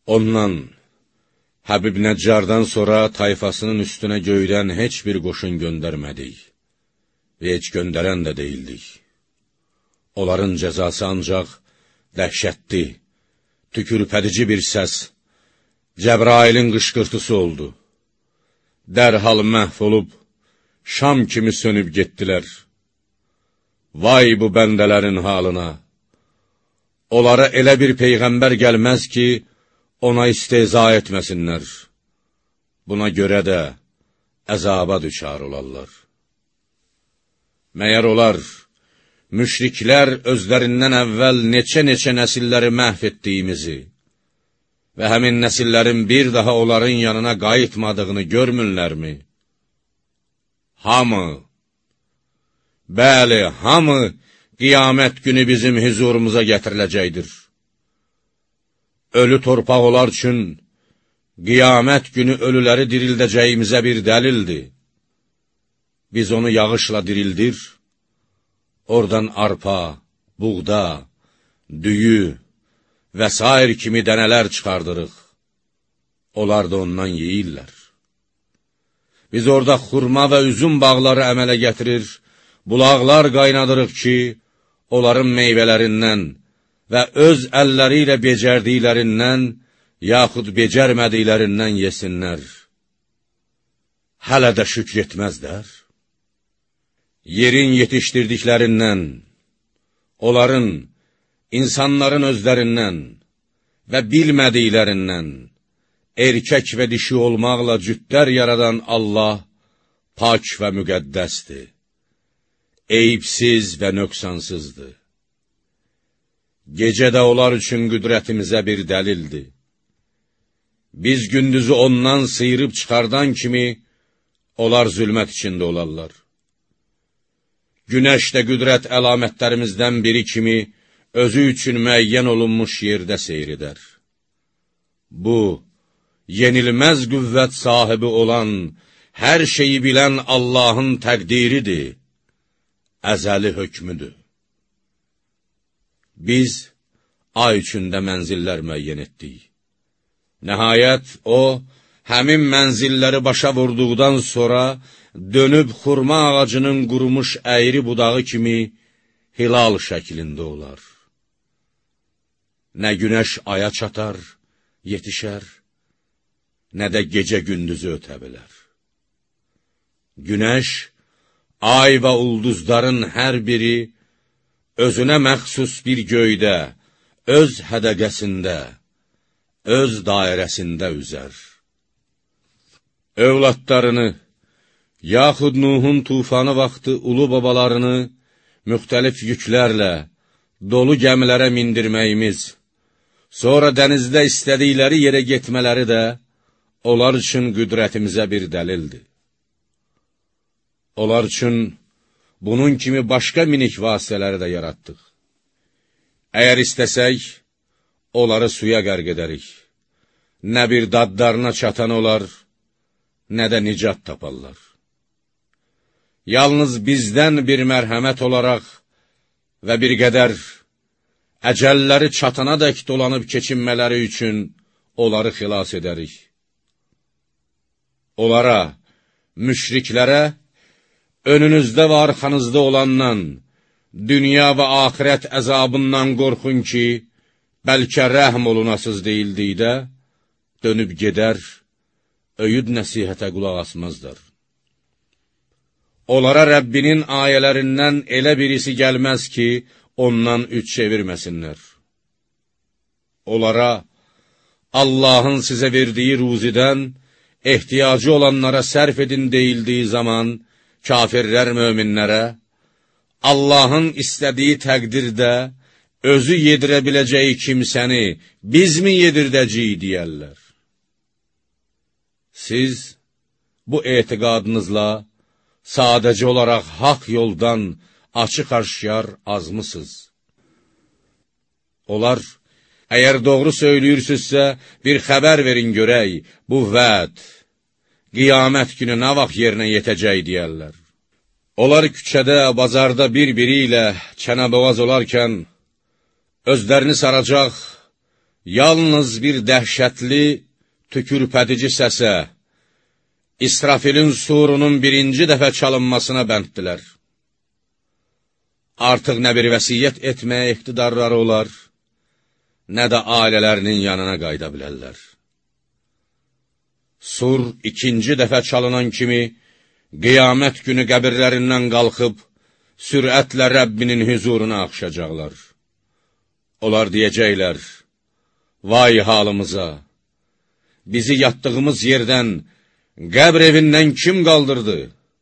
Ondan, Həbib Nəccardan sonra tayfasının üstünə göydən heç bir qoşun göndərmədik və heç göndərən də deyildik. Onların cəzası ancaq dəhşətli, tükürpədici bir səs, Cəbrailin qışqırtısı oldu. Dərhal məhv olub, şam kimi sönüb getdilər. Vay bu bəndələrin halına! Onlara elə bir peyğəmbər gəlməz ki, ona istehza etməsinlər. Buna görə də əzaba düçar olarlar. Məyər olar, müşriklər özlərindən əvvəl neçə nəsilləri məhv etdiyimizi və həmin nəsillərin bir daha onların yanına qayıtmadığını görmürlərmi? Hamı, bəli, hamı qiyamət günü bizim huzurumuza gətiriləcəkdir. Ölü torpaq olar üçün, qiyamət günü ölüləri dirildəcəyimizə bir dəlildir. Biz onu yağışla dirildir, oradan arpa, buğda, düyü və s. kimi dənələr çıxardırıq. Onlar da ondan yeyirlər. Biz orada xurma və üzüm bağları əmələ gətirir, bulaqlar qaynadırıq ki, onların meyvələrindən və öz əlləri ilə becərdiklərindən, yaxud becərmədiklərindən yesinlər. Hələ də şükr etməzlər. Yerin yetişdirdiklərindən, onların, insanların özlərindən və bilmədiklərindən, erkək və dişi olmaqla cütlər yaradan Allah pak və müqəddəsdir. Eyibsiz və nöqsansızdır. Gecə də onlar üçün qüdrətimizə bir dəlildir. Biz gündüzü ondan sıyırıb çıxardan kimi, onlar zülmət içində olarlar. Günəş də qüdrət əlamətlərimizdən biri kimi, özü üçün müəyyən olunmuş yerdə seyr edər. Bu, yenilməz qüvvət sahibi olan, hər şeyi bilən Allahın təqdiridir, əzəli hökmüdür. Biz ay üçündə mənzillər müəyyən etdik. Nəhayət, o, həmin mənzilləri başa vurduqdan sonra, dönüb xurma ağacının qurumuş əyri budağı kimi hilal şəklində olar. Nə günəş aya çatar, yetişər, nə də gecə gündüzü ötə bilər. Günəş, ay və ulduzların hər biri özünə məxsus bir göydə, öz hədəqəsində, öz dairəsində üzər. Övladlarını, yaxud Nuhun tufanı vaxtı ulu babalarını müxtəlif yüklərlə, dolu gəmilərə mindirməyimiz, sonra dənizdə istədikləri yerə getmələri də onlar üçün qüdrətimizə bir dəlildir. Onlar üçün bunun kimi başqa minik vasitələri də yaratdıq. Əgər istəsək, onları suya qərq edərik. Nə bir dadlarına çatan olar, nə də nicat taparlar. Yalnız bizdən bir mərhəmət olaraq və bir qədər əcəlləri çatana dək dolanıb keçinmələri üçün onları xilas edərik. Onlara, müşriklərə, önünüzdə və arxanızda olandan, dünya və axirət əzabından qorxun ki, bəlkə rəhm olunasız deyildikdə, dönüb gedər, öyüd nəsihətə qulaq asmazlar. Onlara Rəbbinin ayələrindən elə birisi gəlməz ki, ondan üç çevirməsinlər. Onlara, Allahın sizə verdiyi ruzidən, ehtiyacı olanlara sərf edin deyildiyi zaman, kafirlər möminlərə, Allahın istədiyi təqdirdə, özü yedirə biləcəyi kimsəni biz mi yedirdəcəyik deyərlər. Siz bu etiqadınızla sadəcə olaraq haqq yoldan açıq-aşkar azmısınız. Onlar, əgər doğru söylüyürsünüzsə, bir xəbər verin görək, bu vəd, qiyamət günü nə vaxt yerinə yetəcək deyərlər. Onlar küçədə, bazarda bir-biri ilə çənəboğaz olarkən, özlərini saracaq yalnız bir dəhşətli, tükürpədici səsə, İsrafilin surunun birinci dəfə çalınmasına bənddilər. Artıq nə bir vəsiyyət etməyə iqtidarları olar, nə də ailələrinin yanına qayıda bilərlər. Sur ikinci dəfə çalınan kimi, qiyamət günü qəbirlərindən qalxıb, sürətlə Rəbbinin hüzuruna axışacaqlar. Onlar deyəcəklər, vay halımıza, bizi yatdığımız yerdən, qəbr evindən kim qaldırdı?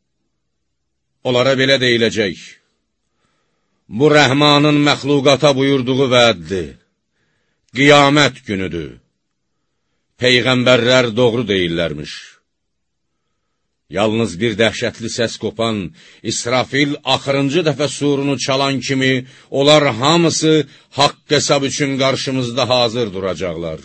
Onlara belə deyiləcək, bu Rəhmanın məxluqata buyurduğu vəddir, qiyamət günüdür. Peyğəmbərlər doğru deyirlərmiş. Yalnız bir dəhşətli səs qopan İsrafil axırıncı dəfə surunu çalan kimi, onlar hamısı haqq hesab üçün qarşımızda hazır duracaqlar.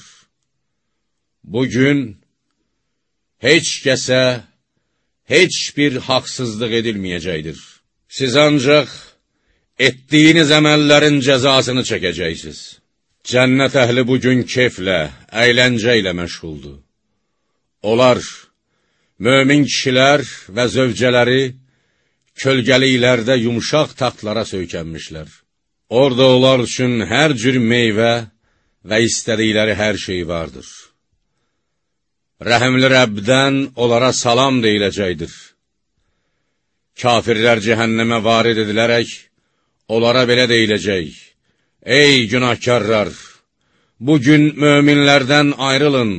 Bugün heç kəsə, heç bir haqsızlıq edilməyəcəkdir. Siz ancaq etdiyiniz əməllərin cəzasını çəkəcəksiniz. Cənnət əhli bugün keyflə, əyləncə ilə məşğuldur. Onlar, mömin kişilər və zövcələri kölgəliklərdə yumşaq taxtlara söykənmişlər. Orada onlar üçün hər cür meyvə və istədikləri hər şey vardır. Rəhimli Rəbdən onlara salam deyiləcəkdir. Kafirlər cəhənnəmə varid edilərək, onlara belə deyiləcək, ey günahkarlar, bugün möminlərdən ayrılın.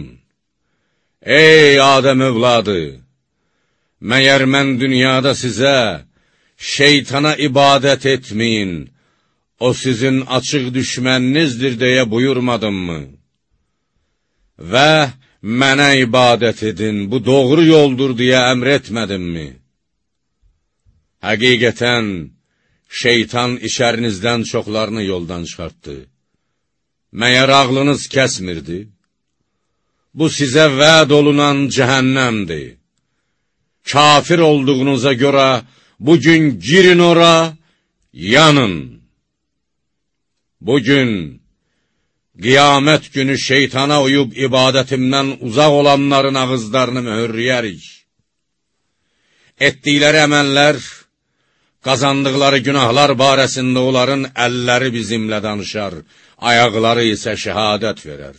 Ey Adəm övladı, məyər mən dünyada sizə şeytana ibadət etməyin, o sizin açıq düşməninizdir deyə buyurmadım-mı? Və mənə ibadət edin, bu doğru yoldur deyə əmr etmədim-mi? Həqiqətən, şeytan içərinizdən çoxlarını yoldan çıxartdı. Məyər ağlınız kəsmirdi? Bu sizə vəd olunan cəhənnəmdir. Kafir olduğunuza görə bugün girin ora, yanın. Bugün, qiyamət günü şeytana uyub ibadətimdən uzaq olanların ağızlarını mühürləyərik. Etdikləri əməllər, qazandıqları günahlar barəsində onların əlləri bizimlə danışar, ayaqları isə şəhadət verər.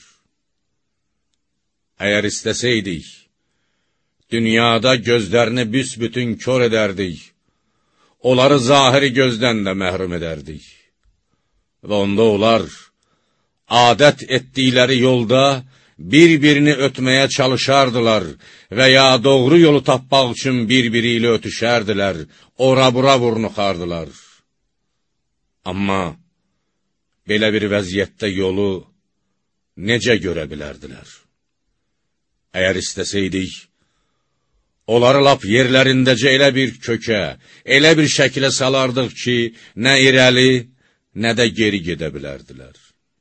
Əgər istəsəydik, dünyada gözlərini büsbütün kör edərdik, onları zahiri gözdən də məhrum edərdik. Və onda onlar, adət etdikləri yolda bir-birini ötməyə çalışardılar və ya doğru yolu tapmaq üçün bir-biri ilə ötüşərdilər, ora-bura vurnuxardılar. Amma belə bir vəziyyətdə yolu necə görə bilərdilər? Əgər istəsəydik, onları lap yerlərindəcə elə bir kökə, elə bir şəkilə salardıq ki, nə irəli, nə də geri gedə bilərdilər.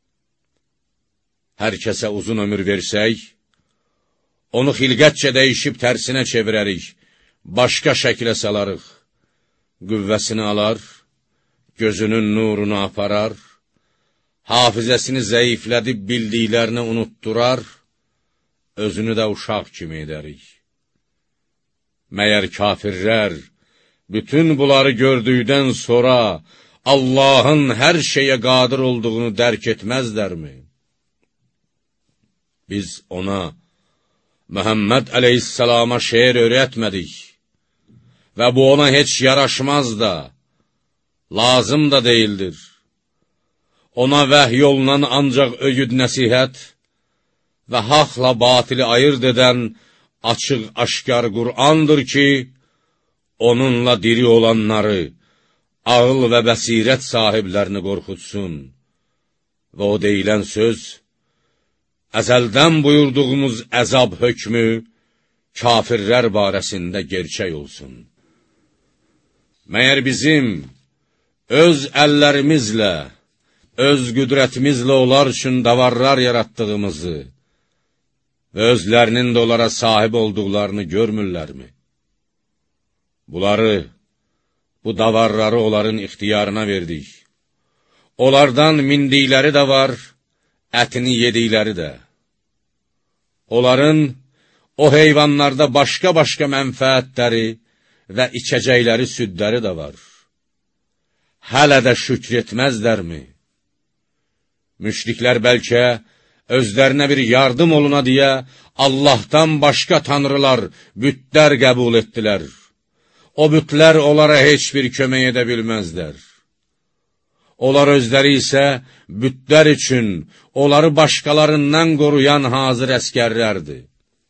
Hər kəsə uzun ömür versək, onu xilqətcə dəyişib tərsinə çevirərik, başqa şəkilə salarıq, qüvvəsini alar, gözünün nurunu aparar, hafizəsini zəiflədib bildiklərini unutdurar, özünü də uşaq kimi edərik. Məyər kafirlər bütün bunları gördükdən sonra Allahın hər şeyə qadir olduğunu dərk etməzlərmi? Biz ona, Məhəmməd əleyhissalama şeir öyrətmədik və bu ona heç yaraşmaz da, lazım da deyildir. Ona vəhy olunan ancaq öyüd nəsihət və haqla batili ayırt edən açıq aşkar Qur'andır ki, onunla diri olanları, ağıl və bəsirət sahiblərini qorxutsun. Və o deyilən söz, əzəldən buyurduğumuz əzab hökmü kafirlər barəsində gerçək olsun. Məyər bizim öz əllərimizlə, öz qüdrətimizlə onlar üçün davarlar yaratdığımızı və özlərinin də onlara sahib olduqlarını görmürlərmi? Bunları, bu davarları onların ixtiyarına verdik. Onlardan mindikləri də var, ətini yedikləri də, onların o heyvanlarda başqa-başqa mənfəətləri və içəcəkləri, südləri də var. Hələ də şükr etməzlərmi? Müşriklər bəlkə özlərinə bir yardım oluna deyə Allahdan başqa tanrılar, bütlər qəbul etdilər. O bütlər onlara heç bir kömək edə bilməzlər. Onlar özləri isə bütlər üçün onları başqalarından qoruyan hazır əskərlərdir.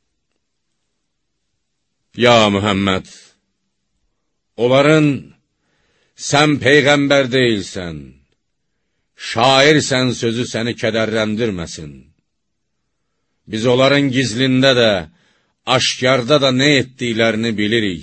Ya Muhammed, onların sən peyğəmbər deyilsən, şairsən sözü səni kədərləndirməsin. Biz onların gizlində də, aşkarda da nə etdiklərini bilirik.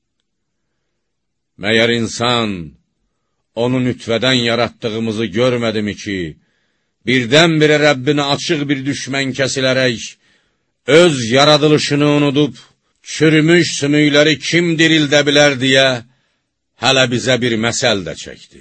Məyər insan onu nütvədən yaratdığımızı görmədimi ki, birdən-birə Rəbbini açıq bir düşmən kəsilərək, öz yaradılışını unudub, çürümüş sümükləri kim dirildə bilər deyə, hələ bizə bir məsəl də çəkdi.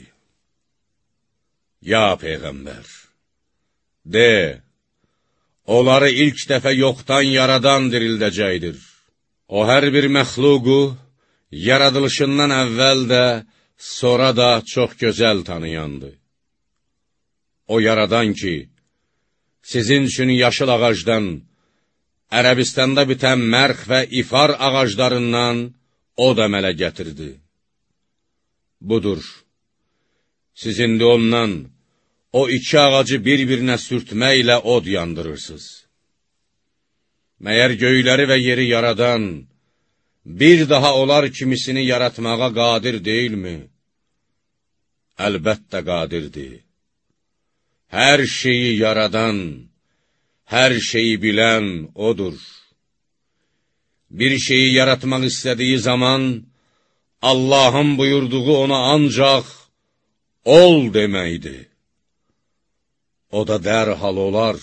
Ya Peyğəmbər, de, onları ilk dəfə yoxdan yaradan dirildəcəkdir. O hər bir məxluqu, yaradılışından əvvəl də, sonra da çox gözəl tanıyandı. O yaradan ki, sizin üçün yaşıl ağacdan, Ərəbistanda bitən mərx və ifar ağaclarından o da əmələ gətirdi. Budur, siz indi ondan o iki ağacı bir-birinə sürtməklə od yandırırsınız. Məyər göyləri və yeri yaradan, bir daha onlar kimisini yaratmağa qadir deyilmi? Əlbəttə qadirdir. Hər şeyi yaradan, hər şeyi bilən odur. Bir şeyi yaratmaq istədiyi zaman, Allahın buyurduğu ona ancaq ol deməkdir. O da dərhal olar.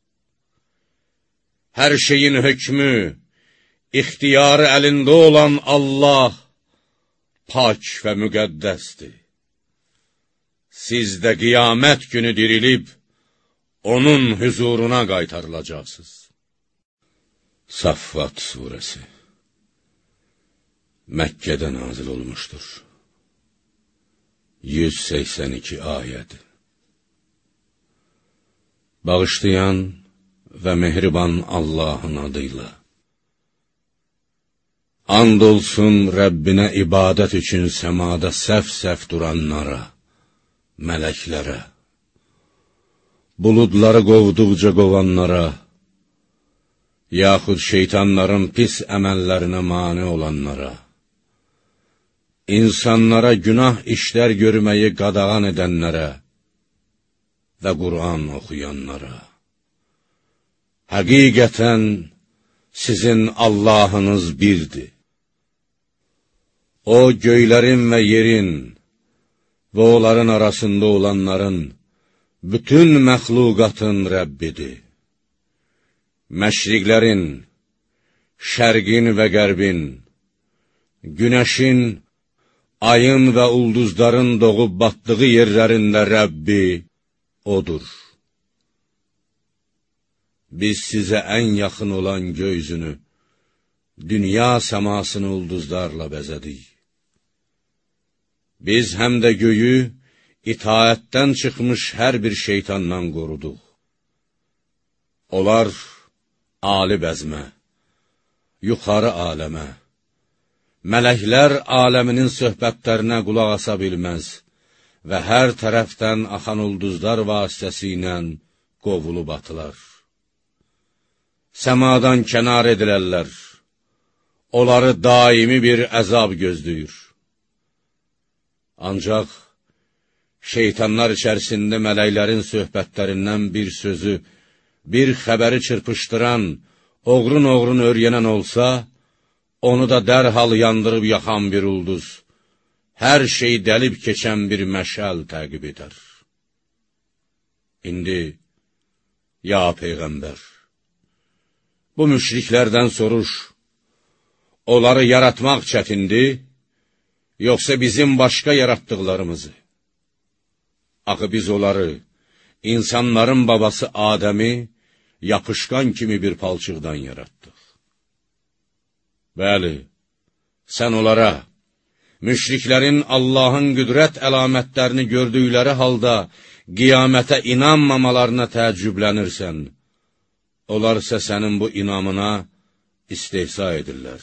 Hər şeyin hökmü, ixtiyarı əlində olan Allah pak və müqəddəsdir. Siz də qiyamət günü dirilib, onun hüzuruna qaytarılacaqsınız. Saffat surəsi Məkkədə nazil olmuşdur. 182 ayəd. Bağışlayan və mehriban Allahın adıyla. And olsun Rəbbinə ibadət üçün səmada səf-səf duranlara, mələklərə, buludları qovduqca qovanlara, yaxud şeytanların pis əməllərinə mane olanlara, insanlara günah işlər görməyi qadağan edənlərə və Qur'an oxuyanlara. Həqiqətən sizin Allahınız birdir. O, göylərin və yerin və onların arasında olanların, bütün məxluqatın Rəbbidir. Məşriqlərin, şərqin və qərbin, günəşin, ayın və ulduzların doğub batdığı yerlərində Rəbbi odur. Biz sizə ən yaxın olan göy-üzünü, dünya səmasını ulduzlarla bəzədik. Biz həm də göyü itaətdən çıxmış hər bir şeytandan qoruduq. Onlar ali bəzmə, yuxarı aləmə, mələklər aləminin söhbətlərinə qulaq asa bilməz və hər tərəfdən axan ulduzlar vasitəsilə qovulub atılar. Səmadan kənar edilərlər, onları daimi bir əzab gözləyir. Ancaq şeytanlar içərisində mələklərin söhbətlərindən bir sözü, bir xəbəri çırpışdıran, oğrun-oğrun öyrənən olsa, onu da dərhal yandırıb yaxan bir ulduz, hər şey dəlib keçən bir məşəl təqib edər. İndi, ya Peyğəmbər, bu müşriklərdən soruş, onları yaratmaq çətindir, yoxsa bizim başqa yaratdıqlarımızı? Axı biz onları insanların babası Adəmi yapışqan kimi bir palçıqdan yaratdıq. Bəli, sən onlara, müşriklərin Allahın qüdrət əlamətlərini gördükləri halda qiyamətə inanmamalarına təəccüblənirsən. Onlar isə sənin bu inamına istehza edirlər.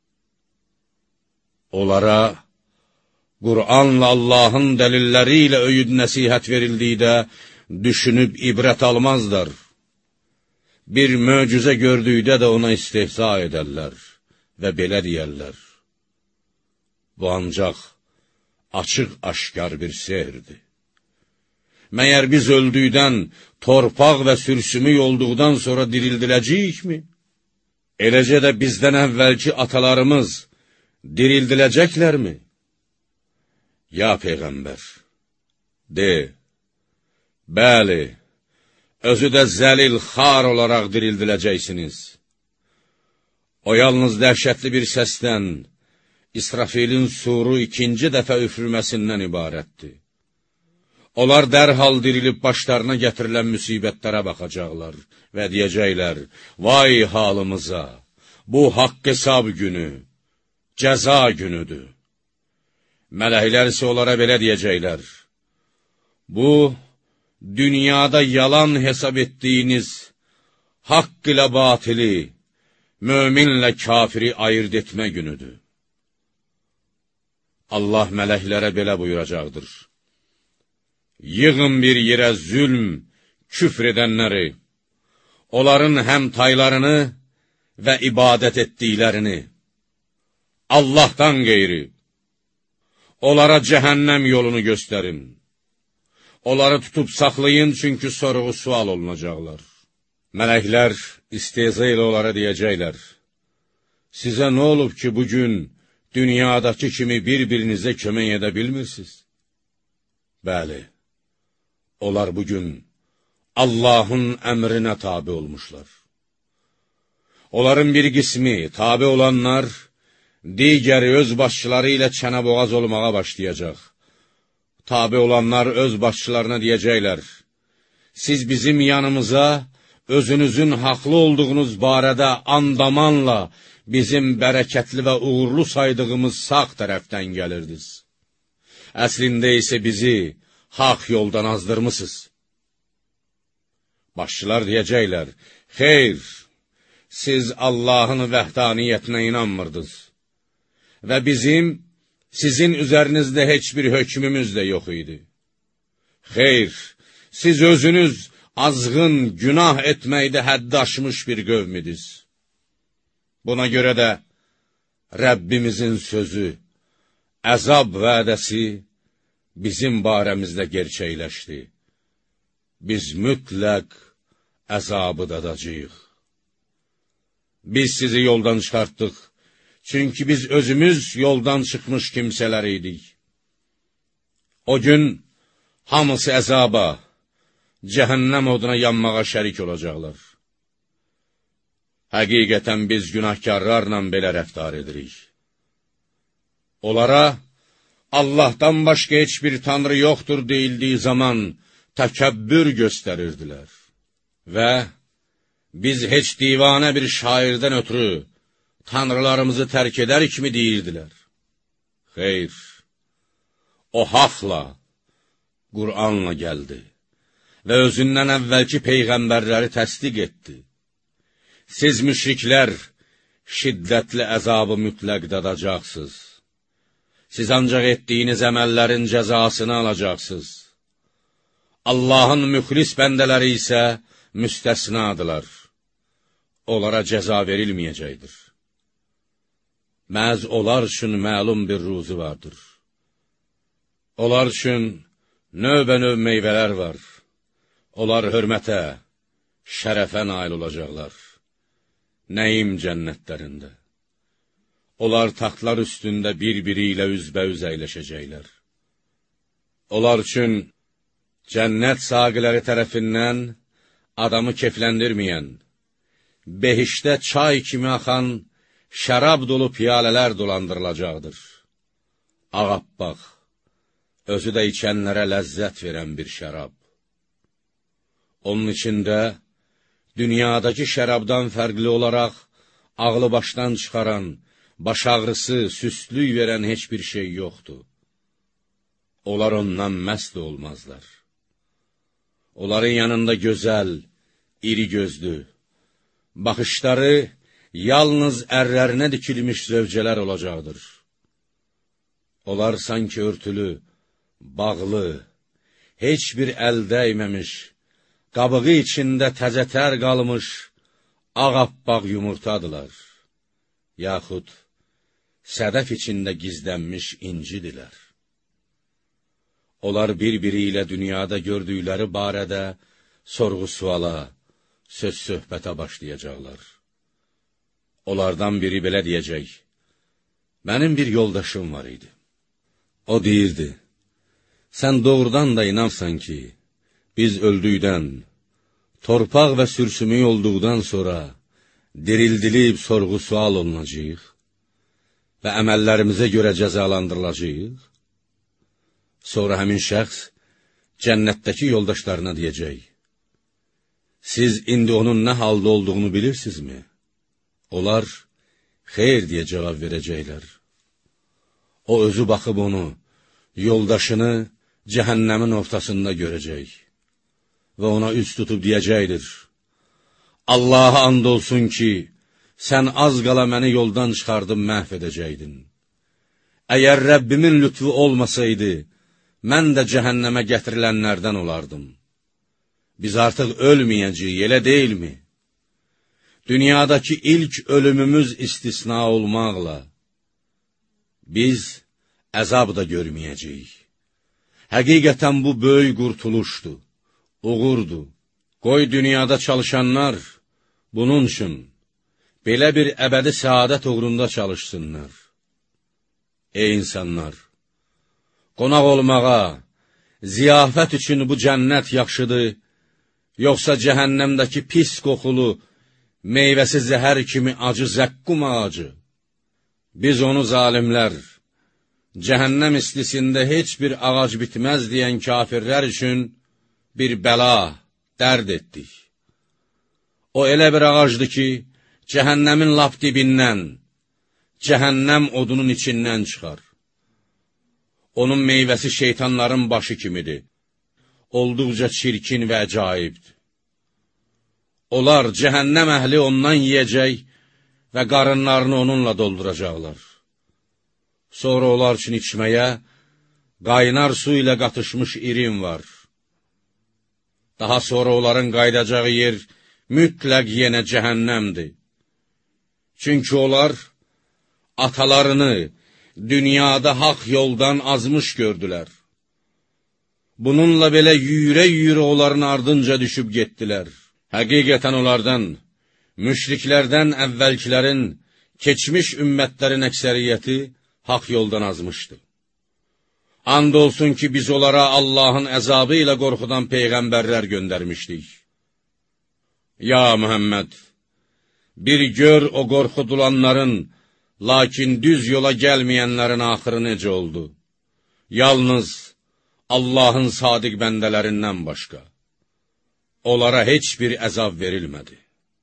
Onlara Qur'anla Allahın dəlilləri ilə öyüd nəsihət verildikdə düşünüb ibrət almazlar. Bir möcüzə gördükdə də ona istehza edərlər və belə deyərlər: bu ancaq açıq-aşkar bir sehirdir. Məyər biz öldükdən, torpaq və sürsümük olduqdan sonra dirildiləcəyikmi? Eləcə də bizdən əvvəlki atalarımız dirildiləcəklərmi? Ya Peyğəmbər, de, bəli, özü də zəlil xar olaraq dirildiləcəksiniz. O yalnız dəhşətli bir səsdən, İsrafilin suru ikinci dəfə üfürməsindən ibarətdir. Onlar dərhal dirilib başlarına gətirilən müsibətlərə baxacaqlar və deyəcəklər: vay halımıza, bu haqq hesab günü, cəza günüdür. Mələklər isə onlara belə deyəcəklər: bu, dünyada yalan hesab etdiyiniz, haqq ilə batili, möminlə kafiri ayırt etmə günüdür. Allah mələklərə belə buyuracaqdır: yığın bir yerə zülm, küfr edənləri, onların həm taylarını və ibadət etdiklərini, Allahdan qeyri, onlara cəhənnəm yolunu göstərin. Onları tutub saxlayın, çünki sorğu sual olunacaqlar. Mələklər istehza ilə onlara deyəcəklər: sizə nə olub ki, bugün dünyadakı kimi bir-birinizə kömək edə bilmirsiniz? Bəli, onlar bugün Allahın əmrinə tabi olmuşlar. Onların bir qismi, tabi olanlar, digəri öz başçıları ilə çənəboğaz olmağa başlayacaq. Tabi olanlar öz başçılarına deyəcəklər: siz bizim yanımıza, özünüzün haqlı olduğunuz barədə andamanla bizim bərəkətli və uğurlu saydığımız sağ tərəfdən gəlirdiniz. Əslində isə bizi haqq yoldan azdırmısınız. Başçılar deyəcəklər: xeyr, siz Allahın vəhdaniyyətinə inanmırdınız və bizim sizin üzərinizdə heç bir hökmümüz də yox idi. Xeyr, siz özünüz azğın, günah etməkdə həddi aşmış bir qövmidiz. Buna görə də Rəbbimizin sözü, əzab vədəsi bizim barəmizdə gerçəkləşdi. Biz mütləq əzabı dadacağıq. Biz sizi yoldan çıxartdıq, çünki biz özümüz yoldan çıxmış kimsələr idik. O gün hamısı əzaba, cəhənnəm oduna yanmağa şərik olacaqlar. Həqiqətən biz günahkarlarla belə rəftar edirik. Onlara Allahdan başqa heç bir tanrı yoxdur deyildiyi zaman təkəbbür göstərirdilər və biz heç divanə bir şairdən ötürü tanrılarımızı tərk edərikmi deyirdilər. Xeyr, o haqla, Qur'anla gəldi və özündən əvvəlki peyğəmbərləri təsdiq etdi. Siz müşriklər şiddətli əzabı mütləq dadacaqsınız. Siz ancaq etdiyiniz əməllərin cəzasını alacaqsınız. Allahın müxlis bəndələri isə müstəsnadılar. Onlara cəza verilməyəcəkdir. Məhz onlar üçün məlum bir ruzu vardır. Onlar üçün növbə-növ meyvələr var. Onlar hörmətə, şərəfə nail olacaqlar. Nəyim cənnətlərində. Onlar taxtlar üstündə bir-biri ilə üzbəüz əyləşəcəklər. Onlar üçün cənnət saqiləri tərəfindən adamı kefləndirməyən, behişdə çay kimi axan şərab dolu piyalələr dolandırılacaqdır. Ağappaq, özü də içənlərə ləzzət verən bir şərab. Onun içində dünyadakı şərabdan fərqli olaraq ağlı başdan çıxaran, baş ağrısı, süstlük verən heç bir şey yoxdur. Onlar ondan məst olmazlar. Onların yanında gözəl, iri gözlü, baxışları yalnız ərlərinə dikilmiş zövcələr olacaqdır. Onlar sanki örtülü, bağlı, heç bir əl dəyməmiş, qabığı içində təzətər qalmış, ağappaq yumurtadılar, yaxud sədəf içində gizlənmiş incidilər. Onlar bir-biri ilə dünyada gördükləri barədə sorğu-suala, söz-söhbətə başlayacaqlar. Onlardan biri belə deyəcək, mənim bir yoldaşım var idi. O deyirdi, sən doğrudan da inansan ki, biz öldükdən, torpaq və sürsümük olduqdan sonra dirildilib sorğu-sual olunacaq və əməllərimizə görə cəzalandırılacaq. Sonra həmin şəxs cənnətdəki yoldaşlarına deyəcək, siz indi onun nə halda olduğunu bilirsinizmi? Onlar, xeyr deyə cavab verəcəklər. O özü baxıb onu, yoldaşını cəhənnəmin ortasında görəcək və ona üz tutub deyəcəkdir, Allaha and olsun ki, sən az qala məni yoldan çıxardıb məhv edəcəkdin. Əgər Rəbbimin lütfu olmasaydı, mən də cəhənnəmə gətirilənlərdən olardım. Biz artıq ölməyəcəyik, elə deyilmi? Dünyadakı ilk ölümümüz istisna olmaqla, biz əzab da görməyəcəyik. Həqiqətən bu böyük qurtuluşdur, uğurdur. Qoy dünyada çalışanlar bunun üçün belə bir əbədi səadət uğrunda çalışsınlar. Ey insanlar! Qonaq olmağa, ziyafət üçün bu cənnət yaxşıdır, yoxsa cəhənnəmdəki pis qoxulu, meyvəsi zəhər kimi acı zəqqum ağacı? Biz onu zalimlər, cəhənnəm istisində heç bir ağac bitməz deyən kafirlər üçün bir bəla, dərd etdik. O elə bir ağacdır ki, cəhənnəmin lap dibindən, cəhənnəm odunun içindən çıxar. Onun meyvəsi şeytanların başı kimidir, olduqca çirkin və əcaibdir. Onlar, cəhənnəm əhli ondan yiyəcək və qarınlarını onunla dolduracaqlar. Sonra onlar üçün içməyə qaynar su ilə qatışmış irin var. Daha sonra onların qayıdacağı yer mütləq yenə cəhənnəmdir. Çünki onlar atalarını dünyada haqq yoldan azmış gördülər. Bununla belə yüyürə-yüyürə onların ardınca düşüb getdilər. Həqiqətən onlardan, müşriklərdən əvvəlkilərin, keçmiş ümmətlərin əksəriyyəti haqq yoldan azmışdı. And olsun ki, biz onlara Allahın əzabı ilə qorxudan peyğəmbərlər göndərmişdik. Ya Muhammed, bir gör o qorxudulanların, lakin düz yola gəlməyənlərin axırı necə oldu? Yalnız Allahın sadiq bəndələrindən başqa. Onlara heç bir əzab verilmədi.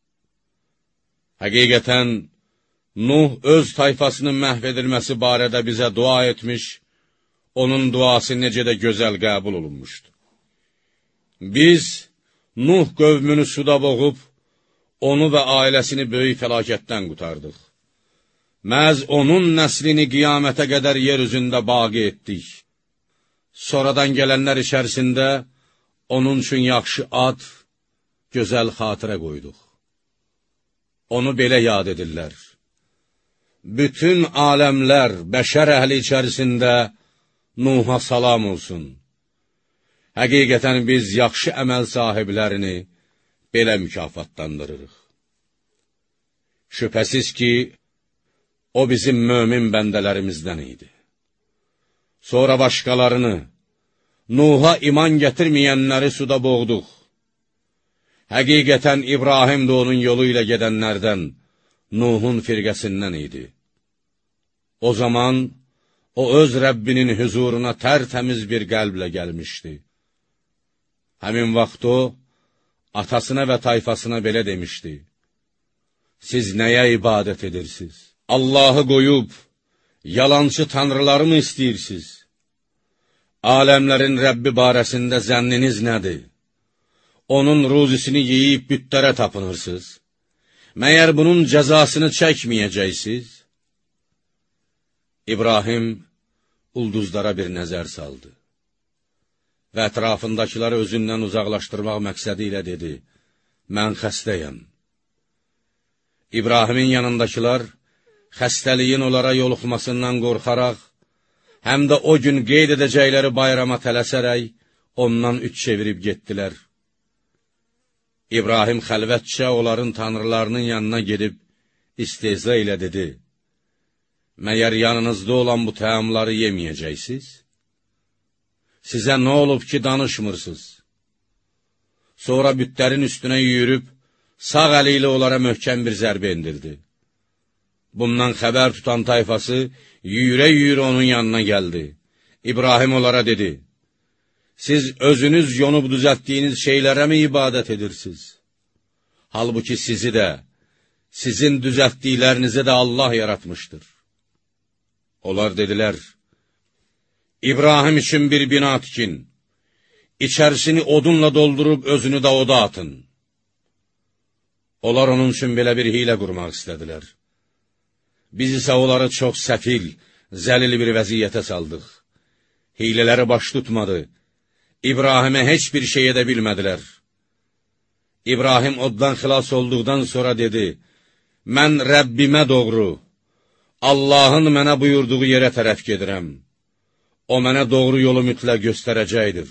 Həqiqətən, Nuh öz tayfasının məhv edilməsi barədə bizə dua etmiş, onun duası necə də gözəl qəbul olunmuşdu. Biz Nuh qövmünü suda boğub, onu və ailəsini böyük fəlakətdən qutardıq. Məhz onun nəslini qiyamətə qədər yer üzündə baqi etdik. Sonradan gələnlər içərisində onun üçün yaxşı ad, gözəl xatirə qoyduq. Onu belə yad edirlər. Bütün aləmlər, bəşər əhli içərisində Nuh'a salam olsun. Həqiqətən biz yaxşı əməl sahiblərini belə mükafatlandırırıq. Şübhəsiz ki, o bizim mömin bəndələrimizdən idi. Sonra başqalarını, Nuh'a iman gətirməyənləri suda boğduq. Həqiqətən İbrahim də onun yolu ilə gedənlərdən, Nuhun firqəsindən idi. O zaman o öz Rəbbinin hüzuruna tərtəmiz bir qəlblə gəlmişdi. Həmin vaxt o, atasına və tayfasına belə demişdi: Siz nəyə ibadət edirsiniz? Allahı qoyub, yalancı tanrıları mı istəyirsiniz? Aləmlərin Rəbbi barəsində zənniniz nədir? Onun ruzisini yeyib bütlərə tapınırsınız. Məyər bunun cəzasını çəkməyəcəksiniz? İbrahim ulduzlara bir nəzər saldı və ətrafındakiləri özündən uzaqlaşdırmaq məqsədi ilə dedi: Mən xəstəyəm. İbrahimin yanındakılar xəstəliyin onlara yoluxmasından qorxaraq, həm də o gün qeyd edəcəkləri bayrama tələsərək ondan üç çevirib getdilər. İbrahim xəlvətcə onların tanrılarının yanına gedib istehza ilə dedi: Məyər yanınızda olan bu təamları yeməyəcəksiniz? Sizə nə olub ki, danışmırsınız? Sonra bütlərin üstünə yürüb, sağ əli ilə onlara möhkəm bir zərbə indirdi. Bundan xəbər tutan tayfası yüyürə-yüyürə onun yanına gəldi. İbrahim onlara dedi: Siz özünüz yonub düzəltdiyiniz şeylərə mi ibadət edirsiniz? Halbuki sizi də, sizin düzəltdiklərinizi də Allah yaratmışdır. Onlar dedilər: İbrahim üçün bir bina tikin, içərisini odunla doldurub özünü də oda atın. Onlar onun üçün belə bir hilə qurmaq istədilər. Biz isə onları çox səfil, zəlil bir vəziyyətə saldıq. Hilələri baş tutmadı. İbrahimə heç bir şey edə bilmədilər. İbrahim oddan xilas olduqdan sonra dedi: Mən Rəbbimə doğru, Allahın mənə buyurduğu yerə tərəf gedirəm. O mənə doğru yolu mütləq göstərəcəkdir.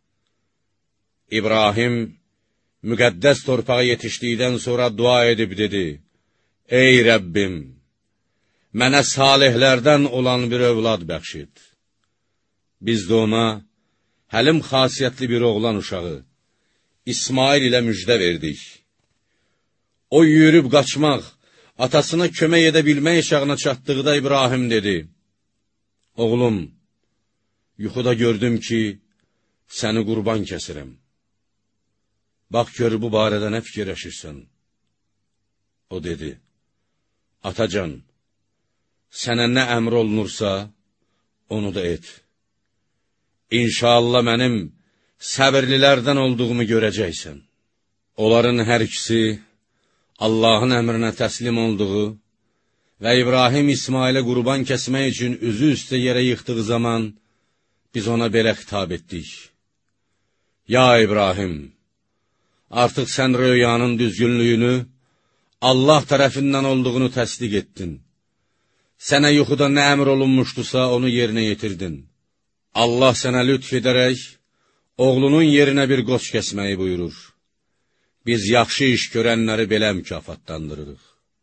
İbrahim müqəddəs torpağa yetişdikdən sonra dua edib dedi: Ey Rəbbim, mənə salihlərdən olan bir övlad bəxş et. Biz də ona həlim xasiyyətli bir oğlan uşağı, İsmail ilə müjdə verdik. O yürüb qaçmaq, atasına kömək edə bilmək şağına çatdıqda İbrahim dedi: Oğlum, yuxuda gördüm ki, səni qurban kəsirəm. Bax gör bu barədə nə fikirləşirsən? O dedi: Atacan, sənə nə əmr olunursa, onu da et. İnşallah mənim səbirlilərdən olduğumu görəcəksən. Onların hər ikisi Allahın əmrinə təslim olduğu və İbrahim İsmailə qurban kəsmək üçün üzü üstə yerə yıxdığı zaman biz ona belə xitab etdik: Ya İbrahim, artıq sən röyanın düzgünlüyünü, Allah tərəfindən olduğunu təsdiq etdin. Sənə yuxuda nə əmr olunmuşdusa, onu yerinə yetirdin. Allah sənə lütf edərək, oğlunun yerinə bir qoç kəsməyi buyurur. Biz yaxşı iş görənləri belə mükafatlandırırıq.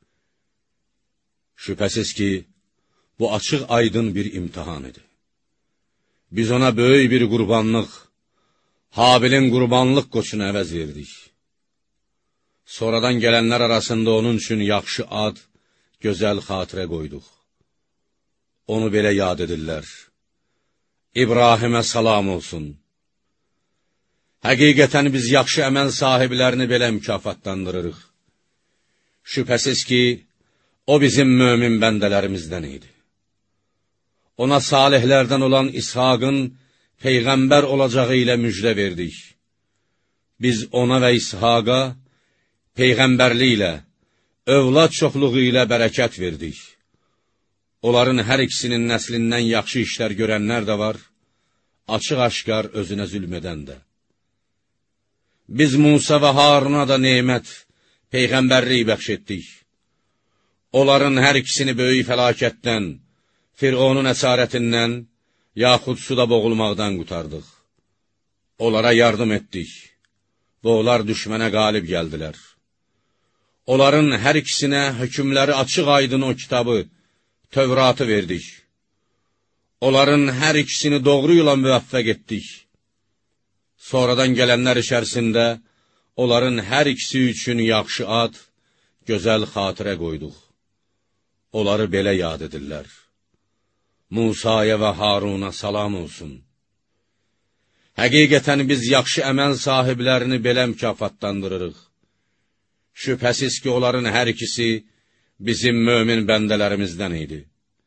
Şübhəsiz ki, bu açıq aydın bir imtihan idi. Biz ona böyük bir qurbanlıq, Habilin qurbanlıq qoçunu əvəz verdik. Sonradan gələnlər arasında onun üçün yaxşı ad, gözəl xatirə qoyduq. Onu belə yad edirlər: İbrahimə salam olsun. Həqiqətən biz yaxşı əməl sahiblərini belə mükafatlandırırıq. Şübhəsiz ki, o bizim mömin bəndələrimizdən idi. Ona salihlərdən olan İshaqın Peyğəmbər olacağı ilə müjdə verdik. Biz ona və İshaqa Peyğəmbərliklə, övlad çoxluğu ilə bərəkət verdik. Onların hər ikisinin nəslindən yaxşı işlər görənlər də var, açıq-aşkar özünə zülm edən də. Biz Musa və Haruna da nemət, Peyğəmbərlik bəxş etdik. Onların hər ikisini böyük fəlakətdən, Fironun əsarətindən, yaxud suda boğulmaqdan qutardıq. Onlara yardım etdik və onlar düşmənə qalib gəldilər. Onların hər ikisinə hökmləri açıq aydın o kitabı, Tövratı verdik. Onların hər ikisini doğru yola müvəffəq etdik. Sonradan gələnlər içərisində onların hər ikisi üçün yaxşı ad, gözəl xatirə qoyduq. Onları belə yad edirlər: Musaya və Haruna salam olsun. Həqiqətən biz yaxşı əməl sahiblərini belə mükafatlandırırıq. Şübhəsiz ki, onların hər ikisi bizim mömin bəndələrimizdən idi.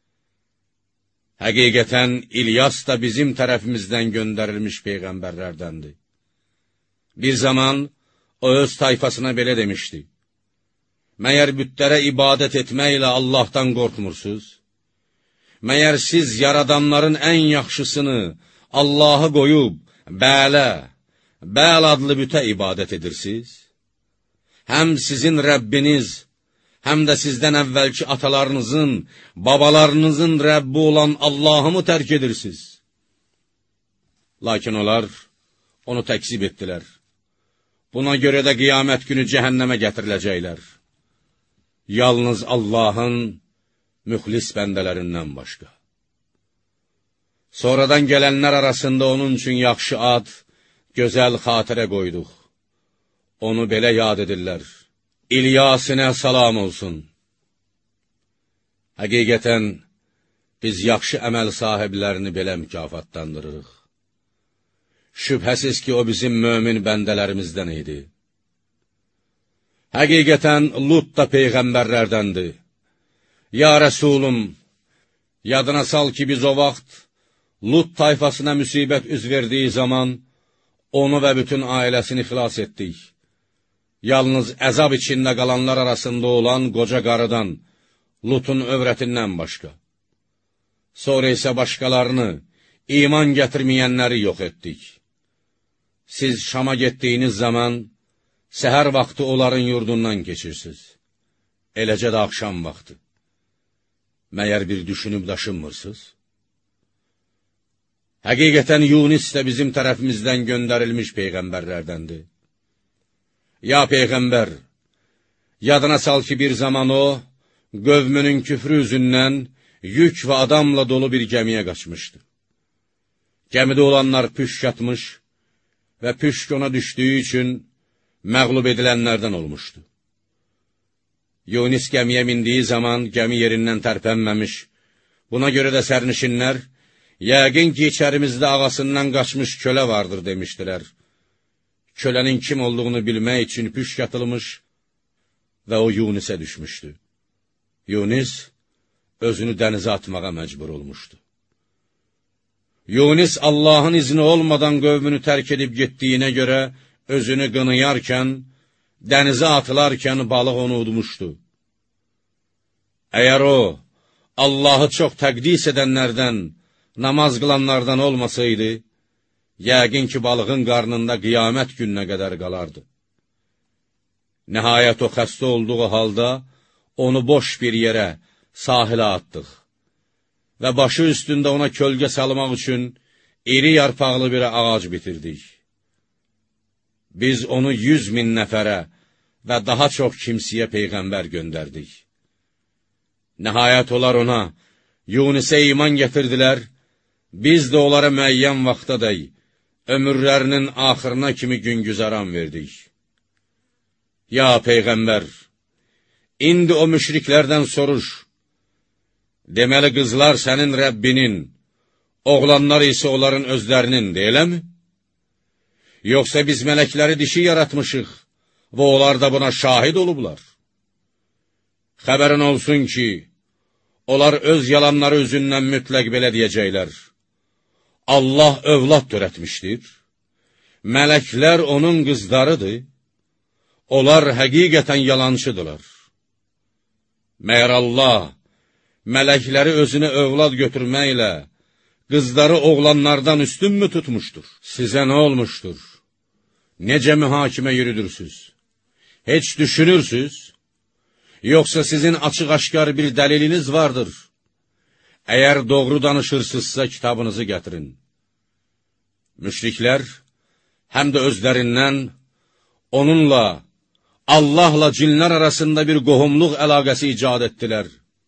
Həqiqətən İlyas da bizim tərəfimizdən göndərilmiş peyğəmbərlərdəndir. Bir zaman o öz tayfasına belə demişdi: Məyər bütlərə ibadət etməklə Allahdan qorxmursuz? Məyər siz yaradanların ən yaxşısını Allahı qoyub, Bəl adlı bütə ibadət edirsiniz? Həm sizin Rəbbiniz, həm də sizdən əvvəlki atalarınızın, babalarınızın Rəbbi olan Allahı mı tərk edirsiniz? Lakin onlar onu təkzib etdilər. Buna görə də qiyamət günü cəhənnəmə gətiriləcəklər. Yalnız Allahın müxlis bəndələrindən başqa. Sonradan gələnlər arasında onun üçün yaxşı ad, gözəl xatirə qoyduq. Onu belə yad edirlər: İlyasinə salam olsun. Həqiqətən, biz yaxşı əməl sahiblərini belə mükafatlandırırıq. Şübhəsiz ki, o bizim mömin bəndələrimizdən idi. Həqiqətən, Lut da peyğəmbərlərdəndir. Ya Rəsulum, yadına sal ki, biz o vaxt Lut tayfasına müsibət üz verdiyi zaman onu və bütün ailəsini xilas etdik. Yalnız əzab içində qalanlar arasında olan qoca qarıdan, Lutun övrətindən başqa. Sonra isə başqalarını, iman gətirməyənləri yox etdik. Siz Şama getdiyiniz zaman, səhər vaxtı onların yurdundan keçirsiniz. Eləcə də axşam vaxtı. Məyər bir düşünüb daşınmırsınız? Həqiqətən Yunus də bizim tərəfimizdən göndərilmiş peyğəmbərlərdəndir. Ya Peyğəmbər, yadına sal ki, bir zaman o, qövmünün küfrü üzündən yük və adamla dolu bir gəmiyə qaçmışdı. Gəmidə olanlar püşk atmış və püşk ona düşdüyü üçün məğlub edilənlərdən olmuşdu. Yunus gəmiyə mindiyi zaman gəmi yerindən tərpənməmiş, buna görə də sərnişinlər, yəqin ki, içərimizdə ağasından qaçmış kölə vardır demişdilər. Kölənin kim olduğunu bilmək üçün püşk atılmış və o Yunusə düşmüşdü. Yunus özünü dənizə atmağa məcbur olmuşdu. Yunus Allahın izni olmadan qövmünü tərk edib getdiyinə görə özünü qınıyarkən, dənizə atılarkən balıq onu udmuşdu. Əgər o, Allahı çox təqdis edənlərdən, namaz qılanlardan olmasaydı, yəqin ki, balığın qarnında qiyamət gününə qədər qalardı. Nəhayət o xəstə olduğu halda, onu boş bir yerə, sahilə atdıq və başı üstündə ona kölgə salmaq üçün iri yarpaqlı bir ağac bitirdik. Biz onu 100.000 nəfərə və daha çox kimsiyə peyğəmbər göndərdik. Nəhayət onlar ona, Yunusə iman gətirdilər, biz də onlara müəyyən vaxtadək, ömürlərinin axırına kimi güngüzaran verdik. Ya Peyğəmbər, indi o müşriklərdən soruş, deməli qızlar sənin Rəbbinin, oğlanlar isə onların özlərinin, deyiləmi? Yoxsa biz mələkləri dişi yaratmışıq və onlar da buna şahid olublar. Xəbərin olsun ki, onlar öz yalanları üzündən mütləq belə deyəcəklər: Allah övlad törətmişdir, mələklər onun qızlarıdır, onlar həqiqətən yalancıdırlar. Məyər Allah mələkləri özünə övlad götürməklə qızları oğlanlardan üstünmü tutmuşdur? Sizə nə olmuşdur? Necə mühakimə yürüdürsüz? Heç düşünürsüz? Yoxsa sizin açıq-aşkar bir dəliliniz vardır? Əgər doğru danışırsınızsa kitabınızı gətirin. Müşriklər həm də özlərindən onunla, Allahla cinlər arasında bir qohumluq əlaqəsi icad etdilər.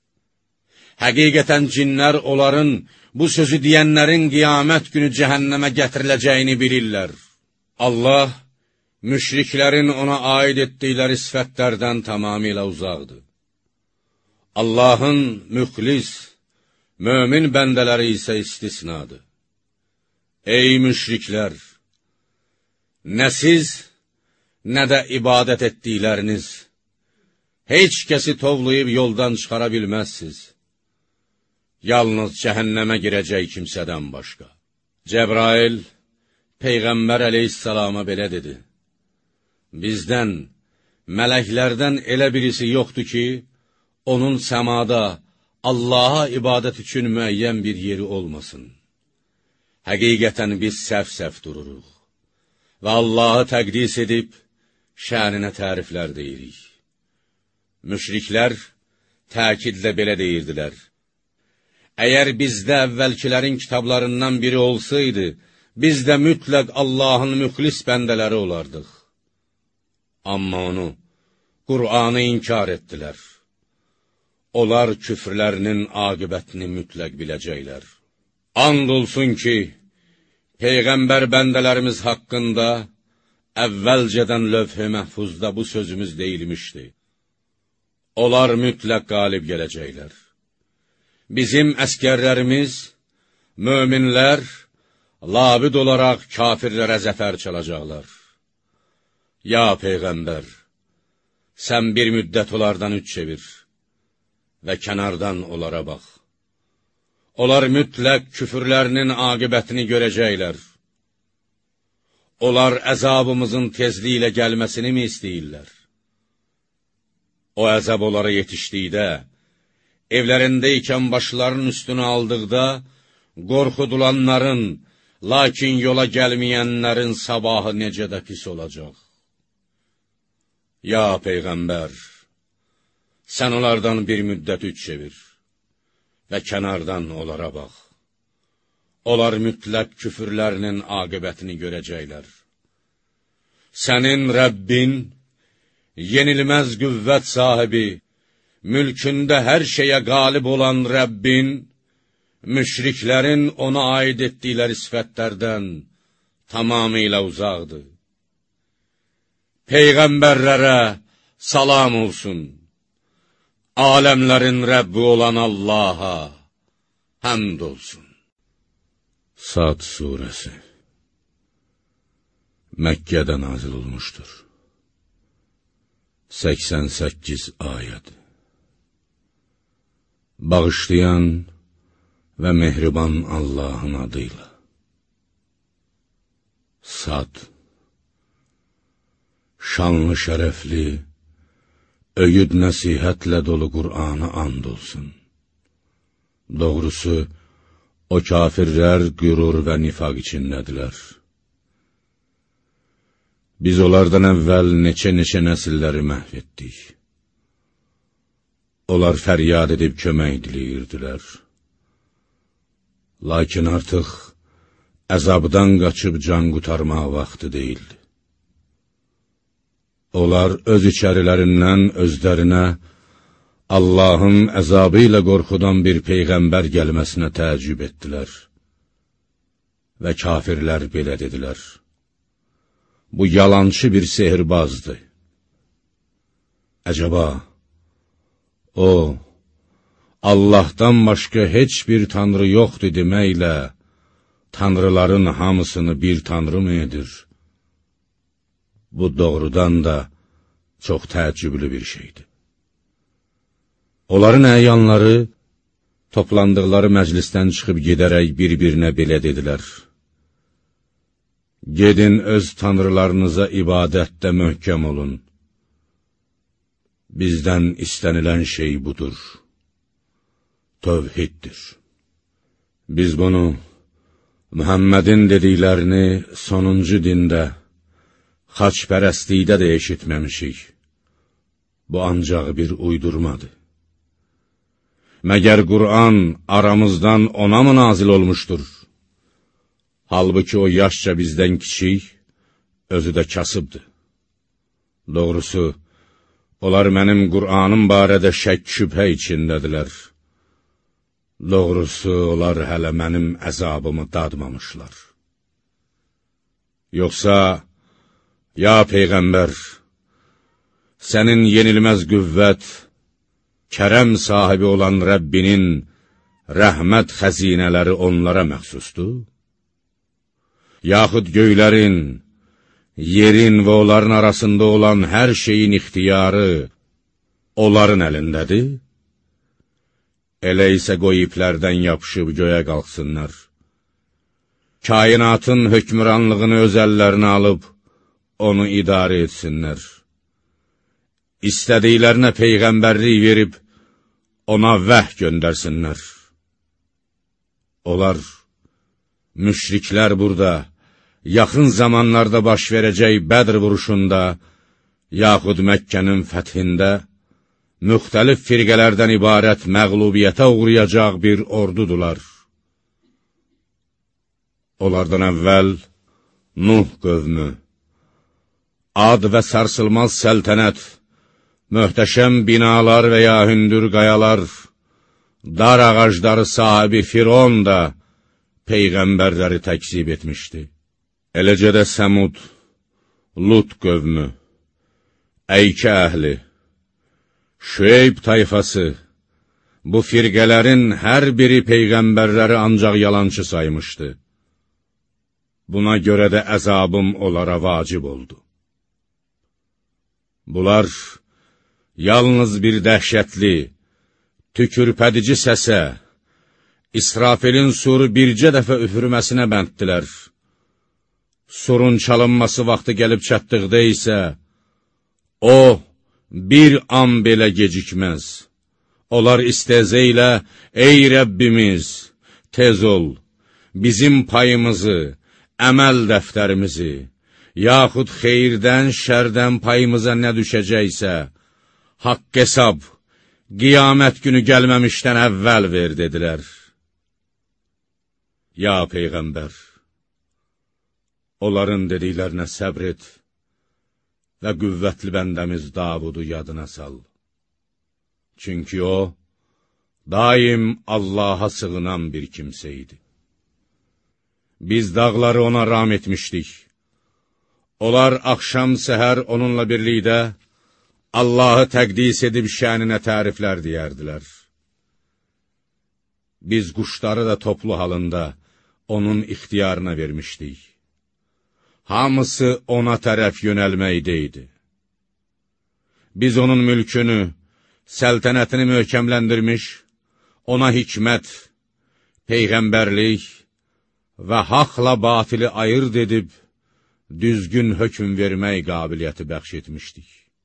Həqiqətən cinlər onların bu sözü deyənlərin qiyamət günü cəhənnəmə gətiriləcəyini bilirlər. Allah, müşriklərin ona aid etdikləri sifətlərdən tamamilə uzaqdır. Allahın müxlis, mömin bəndələri isə istisnadır. Ey müşriklər! Nə siz, nə də ibadət etdikləriniz heç kəsi tovlayıb yoldan çıxara bilməzsiz. Yalnız cəhənnəmə girəcək kimsədən başqa. Cəbrail, Peyğəmbər əleyhissalama belə dedi: Bizdən, mələklərdən elə birisi yoxdur ki, onun səmada Allaha ibadət üçün müəyyən bir yeri olmasın. Həqiqətən biz səhv-səhv dururuq və Allahı təqdis edib, şəninə təriflər deyirik. Müşriklər təkidlə belə deyirdilər: Əgər bizdə əvvəlkilərin kitablarından biri olsaydı, biz də mütləq Allahın müxlis bəndələri olardıq. Amma onu, Qur'anı inkar etdilər. Onlar küfrlərinin aqibətini mütləq biləcəklər. And olsun ki, Peyğəmbər bəndələrimiz haqqında əvvəlcədən lövh-i məhfuzda bu sözümüz deyilmişdi. Onlar mütləq qalib gələcəklər. Bizim əskərlərimiz, möminlər, labid olaraq kafirlərə zəfər çalacaqlar. Ya Peyğəmbər, sən bir müddət onlardan üç çevir və kənardan onlara bax. Onlar mütləq küfürlərinin aqibətini görəcəklər. Onlar əzabımızın tezliyi ilə gəlməsini mi istəyirlər? O əzab onlara yetişdikdə, evlərindəykən başlarının üstünə aldıqda, qorxudulanların, lakin yola gəlməyənlərin sabahı necə də pis olacaq. Ya Peyğəmbər, sən onlardan bir müddət üç çevir və kənardan onlara bax. Onlar mütləq küfürlərinin aqibətini görəcəklər. Sənin Rəbbin, yenilməz qüvvət sahibi, mülkündə hər şeyə qalib olan Rəbbin, müşriklərin ona aid etdikləri sifətlərdən tamamilə uzaqdır. Peyğəmbərlərə salam olsun. Aləmlərin Rəbbi olan Allaha həmd olsun. Sad surəsi Məkkədə nazil olmuşdur. 88 ayəd. Bağışlayan və mehriban Allahın adıyla. Sad. Şanlı şərəfli, öyüd nəsihətlə dolu Qur'ana and olsun. Doğrusu, o kafirlər qürur və nifaq içindədirlər. Biz onlardan əvvəl neçə nəsilləri məhv etdik. Onlar fəryad edib kömək diləyirdilər. Lakin artıq əzabdan qaçıb can qurtarmaq vaxtı deyildi. Onlar öz içərilərindən özlərinə Allahın əzabı ilə qorxudan bir peyğəmbər gəlməsinə təəccüb etdilər. Və kafirlər belə dedilər: Bu yalançı bir sehirbazdır. Əcəba, o, Allahdan başqa heç bir tanrı yoxdur deməklə, tanrıların hamısını bir tanrı mı edir? Bu doğrudan da çox təəccüblü bir şeydir. Onların əyanları, toplandıqları məclisdən çıxıb gedərək bir-birinə belə dedilər: Gedin öz tanrılarınıza ibadətdə möhkəm olun. Bizdən istənilən şey budur. Tövhiddir. Biz bunu, Muhammedin dediklərini sonuncu dində, xaçpərəstlikdə də eşitməmişik. Bu ancaq bir uydurmadır. Məgər Qur'an aramızdan ona mı nazil olmuşdur? Halbuki o yaşca bizdən kiçik, özü də kasıbdır. Doğrusu, onlar mənim Qur'anım barədə şək-şübhə içindədirlər. Doğrusu, onlar hələ mənim əzabımı dadmamışlar. Yoxsa, ya Peyğəmbər, sənin yenilməz qüvvət, kərəm sahibi olan Rəbbinin rəhmət xəzinələri onlara məxsusdur? Yaxud göylərin, yerin və onların arasında olan hər şeyin ixtiyarı onların əlindədir. Elə isə qoy iplərdən yapışıb göyə qalxsınlar. Kainatın hökmranlığını öz əllərinə alıb, onu idarə etsinlər. İstədiklərinə peyğəmbərlik verib, ona vəh göndərsinlər. Onlar, müşriklər burada, yaxın zamanlarda baş verəcək Bədr vuruşunda, yaxud Məkkənin fəthində, müxtəlif firqələrdən ibarət məğlubiyyətə uğrayacaq bir ordudular. Onlardan əvvəl Nuh qövmü, ad və sarsılmaz səltənət, möhtəşəm binalar və ya hündür qayalar, dar ağacları sahibi Firon da peyğəmbərləri təkzib etmişdi. Eləcə də Səmud, Lut qövmü, Əykə əhli, Şüeyb tayfası, bu firqələrin hər biri peyğəmbərləri ancaq yalançı saymışdı. Buna görə də əzabım onlara vacib oldu. Bunlar yalnız bir dəhşətli, tükürpədici səsə, İsrafilin suru bircə dəfə üfürməsinə bənddilər. Surun çalınması vaxtı gəlib çatdıqda isə, o, bir an belə gecikməz. Onlar istəzə ilə, ey Rəbbimiz, tez ol, bizim payımızı, əməl dəftərimizi, yaxud xeyirdən, şərdən payımıza nə düşəcəksə, haqq hesab, qiyamət günü gəlməmişdən əvvəl ver, dedilər. Ya Peyğəmbər, onların dediklərinə səbr et və qüvvətli bəndəmiz Davudu yadına sal. Çünki o, daim Allaha sığınan bir kimsə idi. Biz dağları ona ram etmişdik. Onlar axşam səhər onunla birlikdə Allahı təqdis edib şəninə təriflər deyərdilər. Biz quşları da toplu halında onun ixtiyarına vermişdik. Hamısı ona tərəf yönəlməkdə idi. Biz onun mülkünü, səltənətini möhkəmləndirmiş, ona hikmət, peyğəmbərlik və haqla batili ayırt edib, düzgün hökm vermək qabiliyyəti bəxş etmişdik.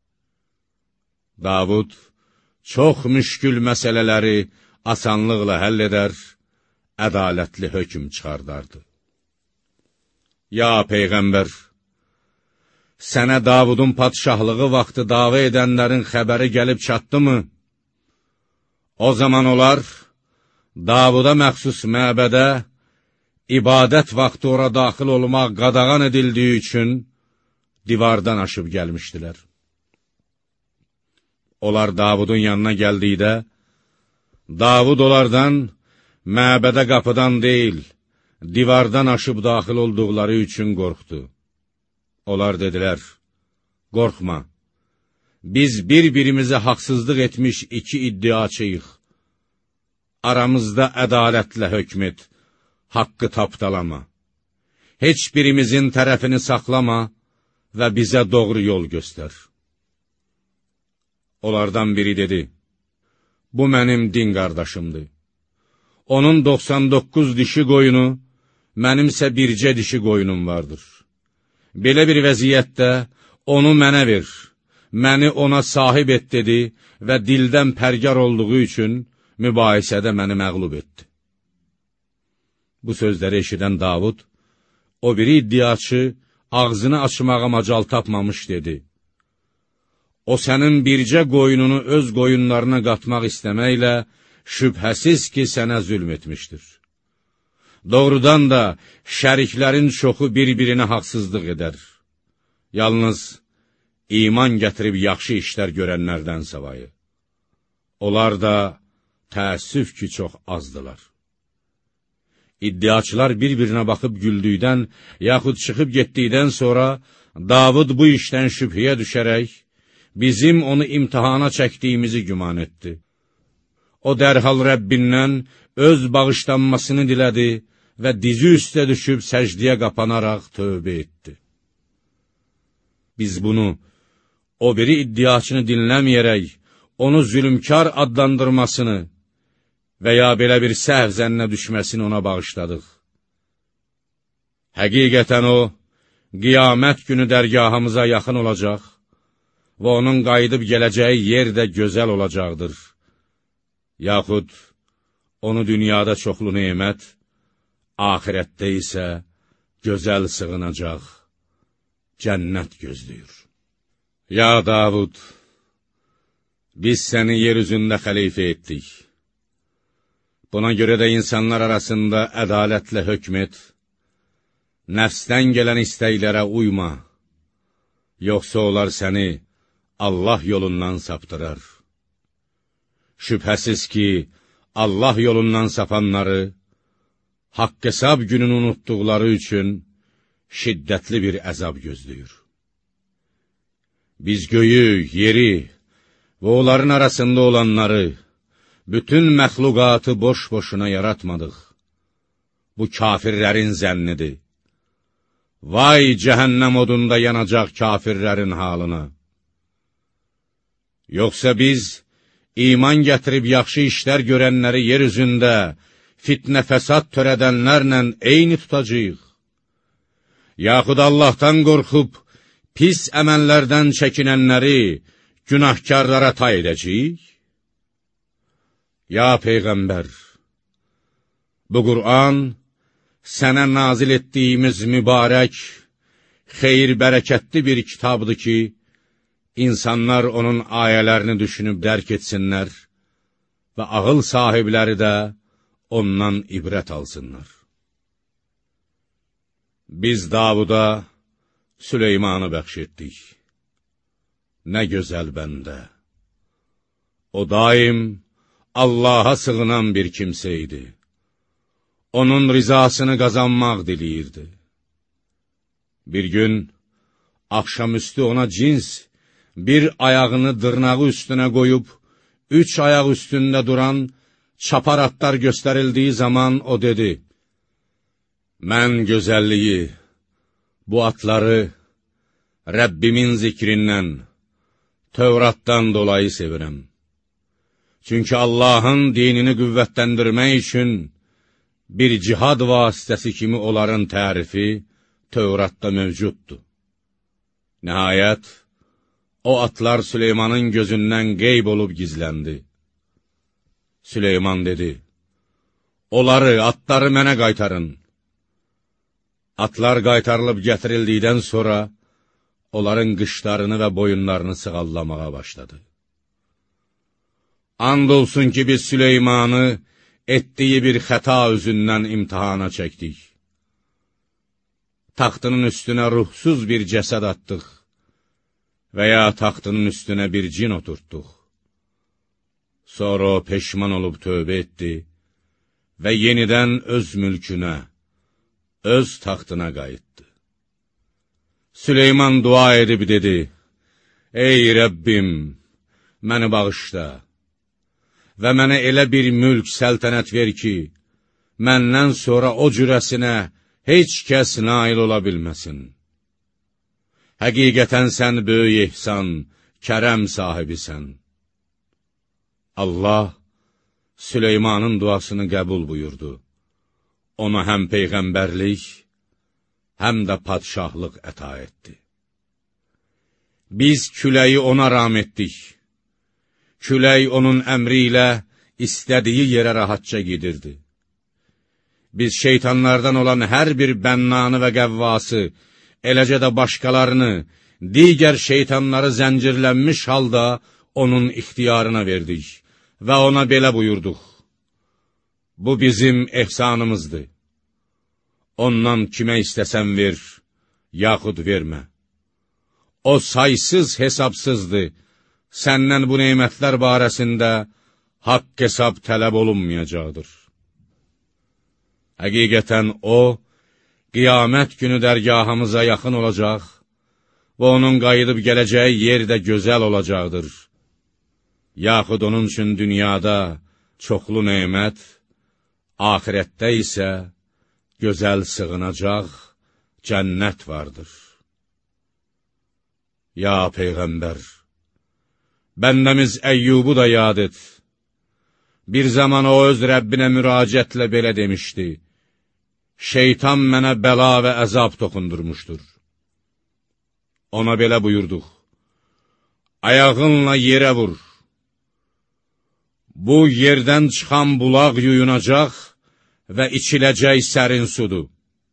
Davud çox müşkül məsələləri asanlıqla həll edər, ədalətli hökm çıxardardı. Ya Peyğəmbər, sənə Davudun padşahlığı vaxtı dava edənlərin xəbəri gəlib çatdı mı? O zaman onlar, Davuda məxsus məbədə, ibadət vaxtı ora daxil olmaq qadağan edildiyi üçün divardan aşıb gəlmişdilər. Onlar Davudun yanına gəldikdə, Davud onlardan məbədə qapıdan deyil, divardan aşıb daxil olduqları üçün qorxdu. Onlar dedilər, qorxma, biz bir-birimizə haqsızlıq etmiş iki iddiaçıyıq. Aramızda ədalətlə hökm et, haqqı tapdalama. Heç birimizin tərəfini saxlama və bizə doğru yol göstər. Onlardan biri dedi, bu mənim din qardaşımdır. Onun 99 dişi qoyunu, mənimsə bircə dişi qoyunum vardır. Belə bir vəziyyətdə onu mənə ver, məni ona sahib et dedi və dildən pərgar olduğu üçün mübahisədə məni məğlub etdi. Bu sözləri eşidən Davud, o biri iddiaçı ağzını açmağa macal tapmamış dedi. O sənin bircə qoyununu öz qoyunlarına qatmaq istəməklə şübhəsiz ki, sənə zülm etmişdir. Doğrudan da şəriklərin çoxu bir-birinə haqsızlıq edər. Yalnız iman gətirib yaxşı işlər görənlərdən savayı. Onlar da təəssüf ki, çox azdılar. İddiaçılar bir-birinə baxıb güldükdən, yaxud çıxıb getdikdən sonra Davud bu işdən şübhəyə düşərək, bizim onu imtihana çəkdiyimizi güman etdi. O dərhal Rəbbindən öz bağışlanmasını dilədi və dizi üstə düşüb səcdiyə qapanaraq tövbə etdi. Biz bunu, o biri iddiaçını dinləməyərək, onu zülmkar adlandırmasını və ya belə bir səhv zənnə düşməsini ona bağışladıq. Həqiqətən o, qiyamət günü dərgahımıza yaxın olacaq və onun qayıdıb gələcəyi yer də gözəl olacaqdır. Yaxud, onu dünyada çoxlu nemət, axirətdə isə gözəl sığınacaq, cənnət gözləyir. Ya Davud, biz səni yer üzündə xəlifə etdik. Buna görə də insanlar arasında ədalətlə hökm et, nəfsdən gələn istəklərə uyma, yoxsa onlar səni Allah yolundan saptırar. Şübhəsiz ki, Allah yolundan sapanları, haqq hesab gününü unutduqları üçün şiddətli bir əzab gözləyir. Biz göyü, yeri və onların arasında olanları, bütün məxluqatı boş-boşuna yaratmadıq. Bu kafirlərin zənnidir. Vay cəhənnəm odunda yanacaq kafirlərin halına! Yoxsa biz, iman gətirib yaxşı işlər görənləri yer üzündə fitnə fəsad törədənlərlə eyni tutacaq. Yaxud Allahdan qorxub, pis əməllərdən çəkinənləri günahkarlara tay edəcəyik? Ya Peyğəmbər, bu Qur'an sənə nazil etdiyimiz mübarək, xeyir-bərəkətli bir kitabdır ki, insanlar onun ayələrini düşünüb dərk etsinlər və ağıl sahibləri də ondan ibrət alsınlar. Biz Davuda Süleymanı bəxş etdik. Nə gözəl bəndə! O daim Allaha sığınan bir kimsə idi. Onun rizasını qazanmaq diliyirdi. Bir gün, axşamüstü ona cins, bir ayağını dırnağı üstünə qoyub, 3 ayaq üstündə duran çapar atlar göstərildiyi zaman o dedi, mən gözəlliyi, bu atları Rəbbimin zikrindən, Tövratdan dolayı sevirəm. Çünki Allahın dinini qüvvətləndirmək üçün bir cihad vasitəsi kimi onların tərifi Tövratda mövcuddur. Nəhayət, o atlar Süleymanın gözündən qeyb olub gizləndi. Süleyman dedi, onları, atları mənə qaytarın. Atlar qaytarılıb gətirildikdən sonra, onların qışlarını və boyunlarını sığallamağa başladı. And olsun ki, biz Süleymanı etdiyi bir xəta üzündən imtihana çəkdik. Taxtının üstünə ruhsuz bir cəsəd atdıq və ya taxtının üstünə bir cin oturtduq. Sonra o peşman olub tövbə etdi və yenidən öz mülkünə, öz taxtına qayıtdı. Süleyman dua edib dedi, ey Rəbbim, məni bağışla və mənə elə bir mülk səltənət ver ki, məndən sonra o cürəsinə heç kəs nail ola bilməsin. Həqiqətən sən böyük ehsan, kərəm sahibisən. Allah Süleymanın duasını qəbul buyurdu. Ona həm peyğəmbərlik, həm də padşahlıq əta etdi. Biz küləyi ona ram etdik. Külək onun əmri ilə istədiyi yerə rahatca gedirdi. Biz şeytanlardan olan hər bir bənnanı və qəvvası, eləcə də başqalarını, digər şeytanları zəncirlənmiş halda onun ixtiyarına verdik və ona belə buyurduq. Bu bizim ehsanımızdır. Ondan kimə istəsən ver, yaxud vermə. O saysız hesabsızdır, səndən bu neymətlər barəsində haqq hesab tələb olunmayacaqdır. Həqiqətən o, qiyamət günü dərgahımıza yaxın olacaq və onun qayıdıb gələcəyi yer də gözəl olacaqdır. Yaxud onun üçün dünyada çoxlu neymət, axirətdə isə gözəl sığınacaq cənnət vardır. Ya Peyğəmbər, bəndəmiz Əyyubu da yad et. Bir zaman o öz Rəbbinə müraciətlə belə demişdi: Şeytan mənə bəla və əzab toxundurmuşdur. Ona belə buyurduq: Ayağınla yerə vur. Bu yerdən çıxan bulaq yuyunacaq və içiləcək sərin sudur.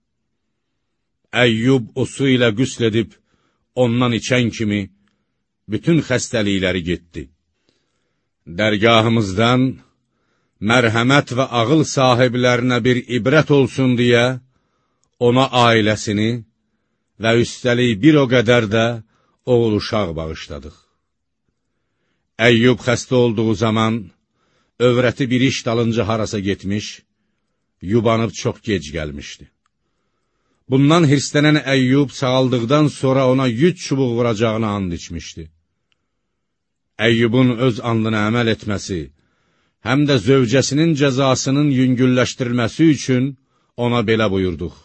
Əyyub o su ilə qüsl edib, ondan içən kimi bütün xəstəlikləri getdi. Dərgahımızdan mərhəmət və ağıl sahiblərinə bir ibrət olsun deyə, ona ailəsini və üstəlik bir o qədər də oğul uşaq bağışladıq. Əyyub xəstə olduğu zaman, övrəti bir iş dalınca harasa getmiş, yubanıb çox gec gəlmişdi. Bundan hirslənən Əyyub sağaldıqdan sonra ona 100 çubuq vuracağını and içmişdi. Əyyubun öz andına əməl etməsi, həm də zövcəsinin cəzasının yüngülləşdirilməsi üçün ona belə buyurduq: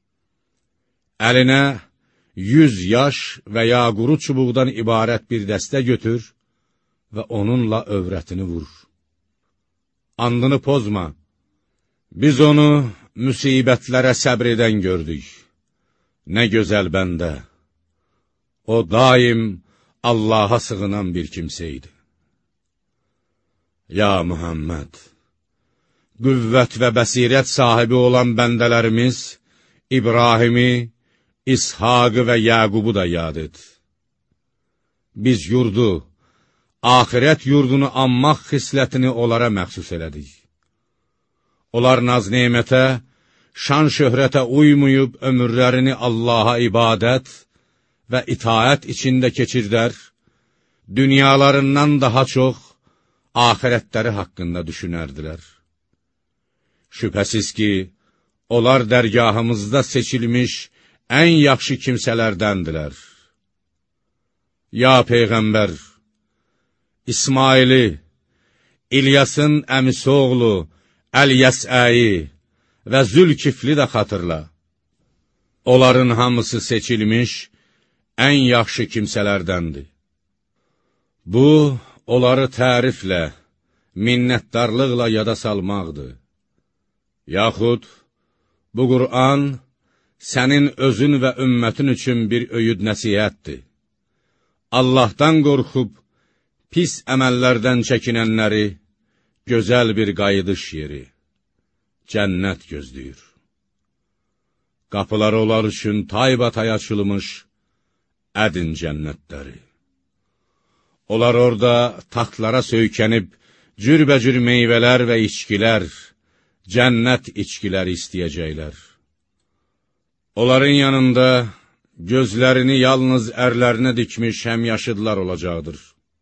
Əlinə 100 yaş və ya quru çubuqdan ibarət bir dəstə götür və onunla övrətini vur. Andını pozma, biz onu müsibətlərə səbr edən gördük. Nə gözəl bəndə, o daim Allaha sığınan bir kimsə idi. Ya Muhammed, qüvvət və bəsirət sahibi olan bəndələrimiz İbrahimi, İshaqı və Yaqubu da yad et. Biz yurdu, axirət yurdunu anmaq xislətini onlara məxsus elədik. Onlar naz-nemətə, şan-şöhrətə uymayıb ömürlərini Allaha ibadət və itaət içində keçirdər, dünyalarından daha çox axirətləri haqqında düşünərdilər. Şübhəsiz ki, onlar dərgahımızda seçilmiş ən yaxşı kimsələrdəndilər. Ya Peyğəmbər, İsmaili, İlyasın əmisi oğlu Əl-Yəsəyi və Zülkifli də xatırla. Onların hamısı seçilmiş ən yaxşı kimsələrdəndir. Bu, onları təriflə, minnətdarlıqla yada salmaqdır. Yaxud, bu Qur'an sənin özün və ümmətin üçün bir öyüd nəsihətdir. Allahdan qorxub, pis əməllərdən çəkinənləri gözəl bir qayıdış yeri, cənnət gözləyir. Qapıları onlar üçün taybatay açılmış ədin cənnətləri. Onlar orada taxtlara söykənib, cürbəcür meyvələr və içkilər, cənnət içkiləri istəyəcəklər. Onların yanında gözlərini yalnız ərlərinə dikmiş həmyaşıdlar olacaqdır.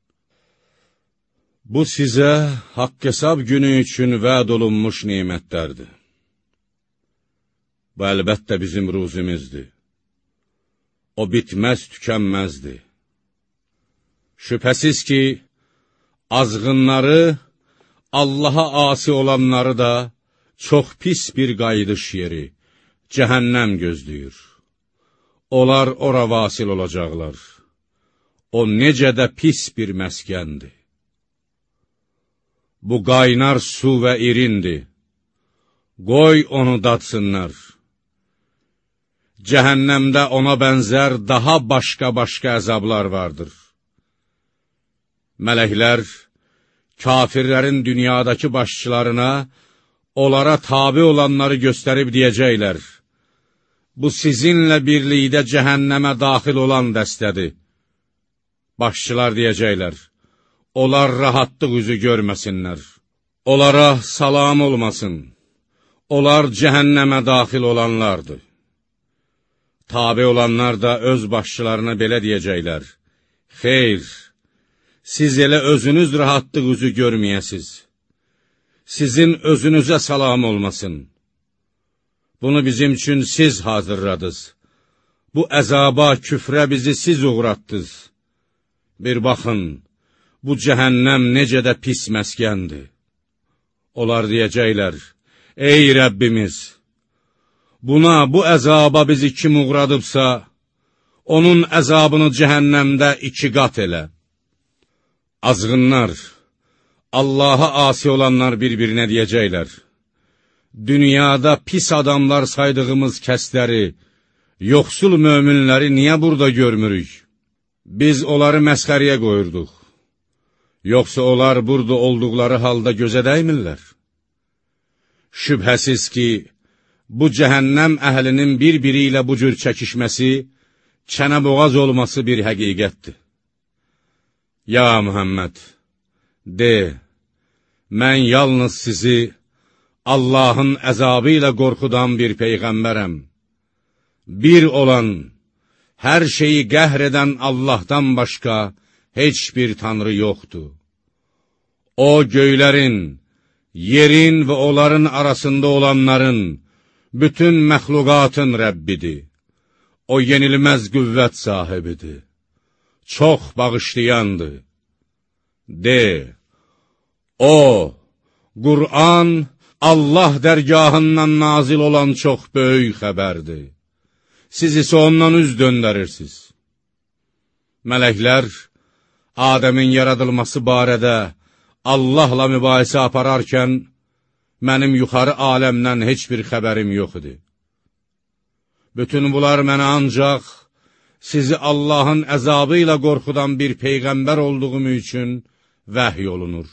Bu sizə haqq-hesab günü üçün vəd olunmuş nemətlərdir. Bu əlbəttə bizim ruzimizdir. O bitməz, tükənməzdir. Şübhəsiz ki, azğınları, Allaha asi olanları da çox pis bir qayıdış yeri, cəhənnəm gözləyir. Onlar ora vasil olacaqlar. O necə də pis bir məskəndir. Bu qaynar su və irindir. Qoy onu dadsınlar. Cəhənnəmdə ona bənzər daha başqa əzablar vardır. Mələklər, kafirlərin dünyadakı başçılarına, onlara tabi olanları göstərib deyəcəklər: Bu sizinlə birlikdə cəhənnəmə daxil olan dəstədir. Başçılar deyəcəklər: Onlar rahatlıq üzü görməsinlər. Onlara salam olmasın. Onlar cəhənnəmə daxil olanlardır. Tabi olanlar da öz başçılarına belə deyəcəklər: Xeyr, siz elə özünüz rahatlıq üzü görməyəsiz. Sizin özünüzə salam olmasın. Bunu bizim üçün siz hazırladınız. Bu əzaba, küfrə bizi siz uğratdınız. Bir baxın, bu cəhənnəm necə də pis məskəndir. Onlar deyəcəklər: Ey Rəbbimiz! Buna, bu əzaba bizi kim uğradıbsa, onun əzabını cəhənnəmdə 2 qat elə. Azğınlar, Allaha asi olanlar bir-birinə deyəcəklər: dünyada pis adamlar saydığımız kəsləri, yoxsul möminləri niyə burada görmürük? Biz onları məsxəriyə qoyurduq. Yoxsa onlar burada olduqları halda gözə dəymirlər? Şübhəsiz ki, bu cəhənnəm əhlinin bir-biri ilə bu cür çəkişməsi, çənəboğaz olması bir həqiqətdir. Ya Muhammed, de, mən yalnız sizi Allahın əzabı ilə qorxudan bir peyğəmbərəm. Bir olan, hər şeyi qəhr edən Allahdan başqa heç bir tanrı yoxdur. O, göylərin, yerin və onların arasında olanların, bütün məxluqatın Rəbbidir. O, yenilməz qüvvət sahibidir. Çox bağışlayandır. De, o, Qur'an, Allah dərgahından nazil olan çox böyük xəbərdir. Siz isə ondan üz döndərirsiniz. Mələklər, Adəmin yaradılması barədə Allahla mübahisə apararkən, mənim yuxarı aləmdən heç bir xəbərim yox idi. Bütün bunlar mənə ancaq sizi Allahın əzabı ilə qorxudan bir peyğəmbər olduğum üçün vəhy olunur.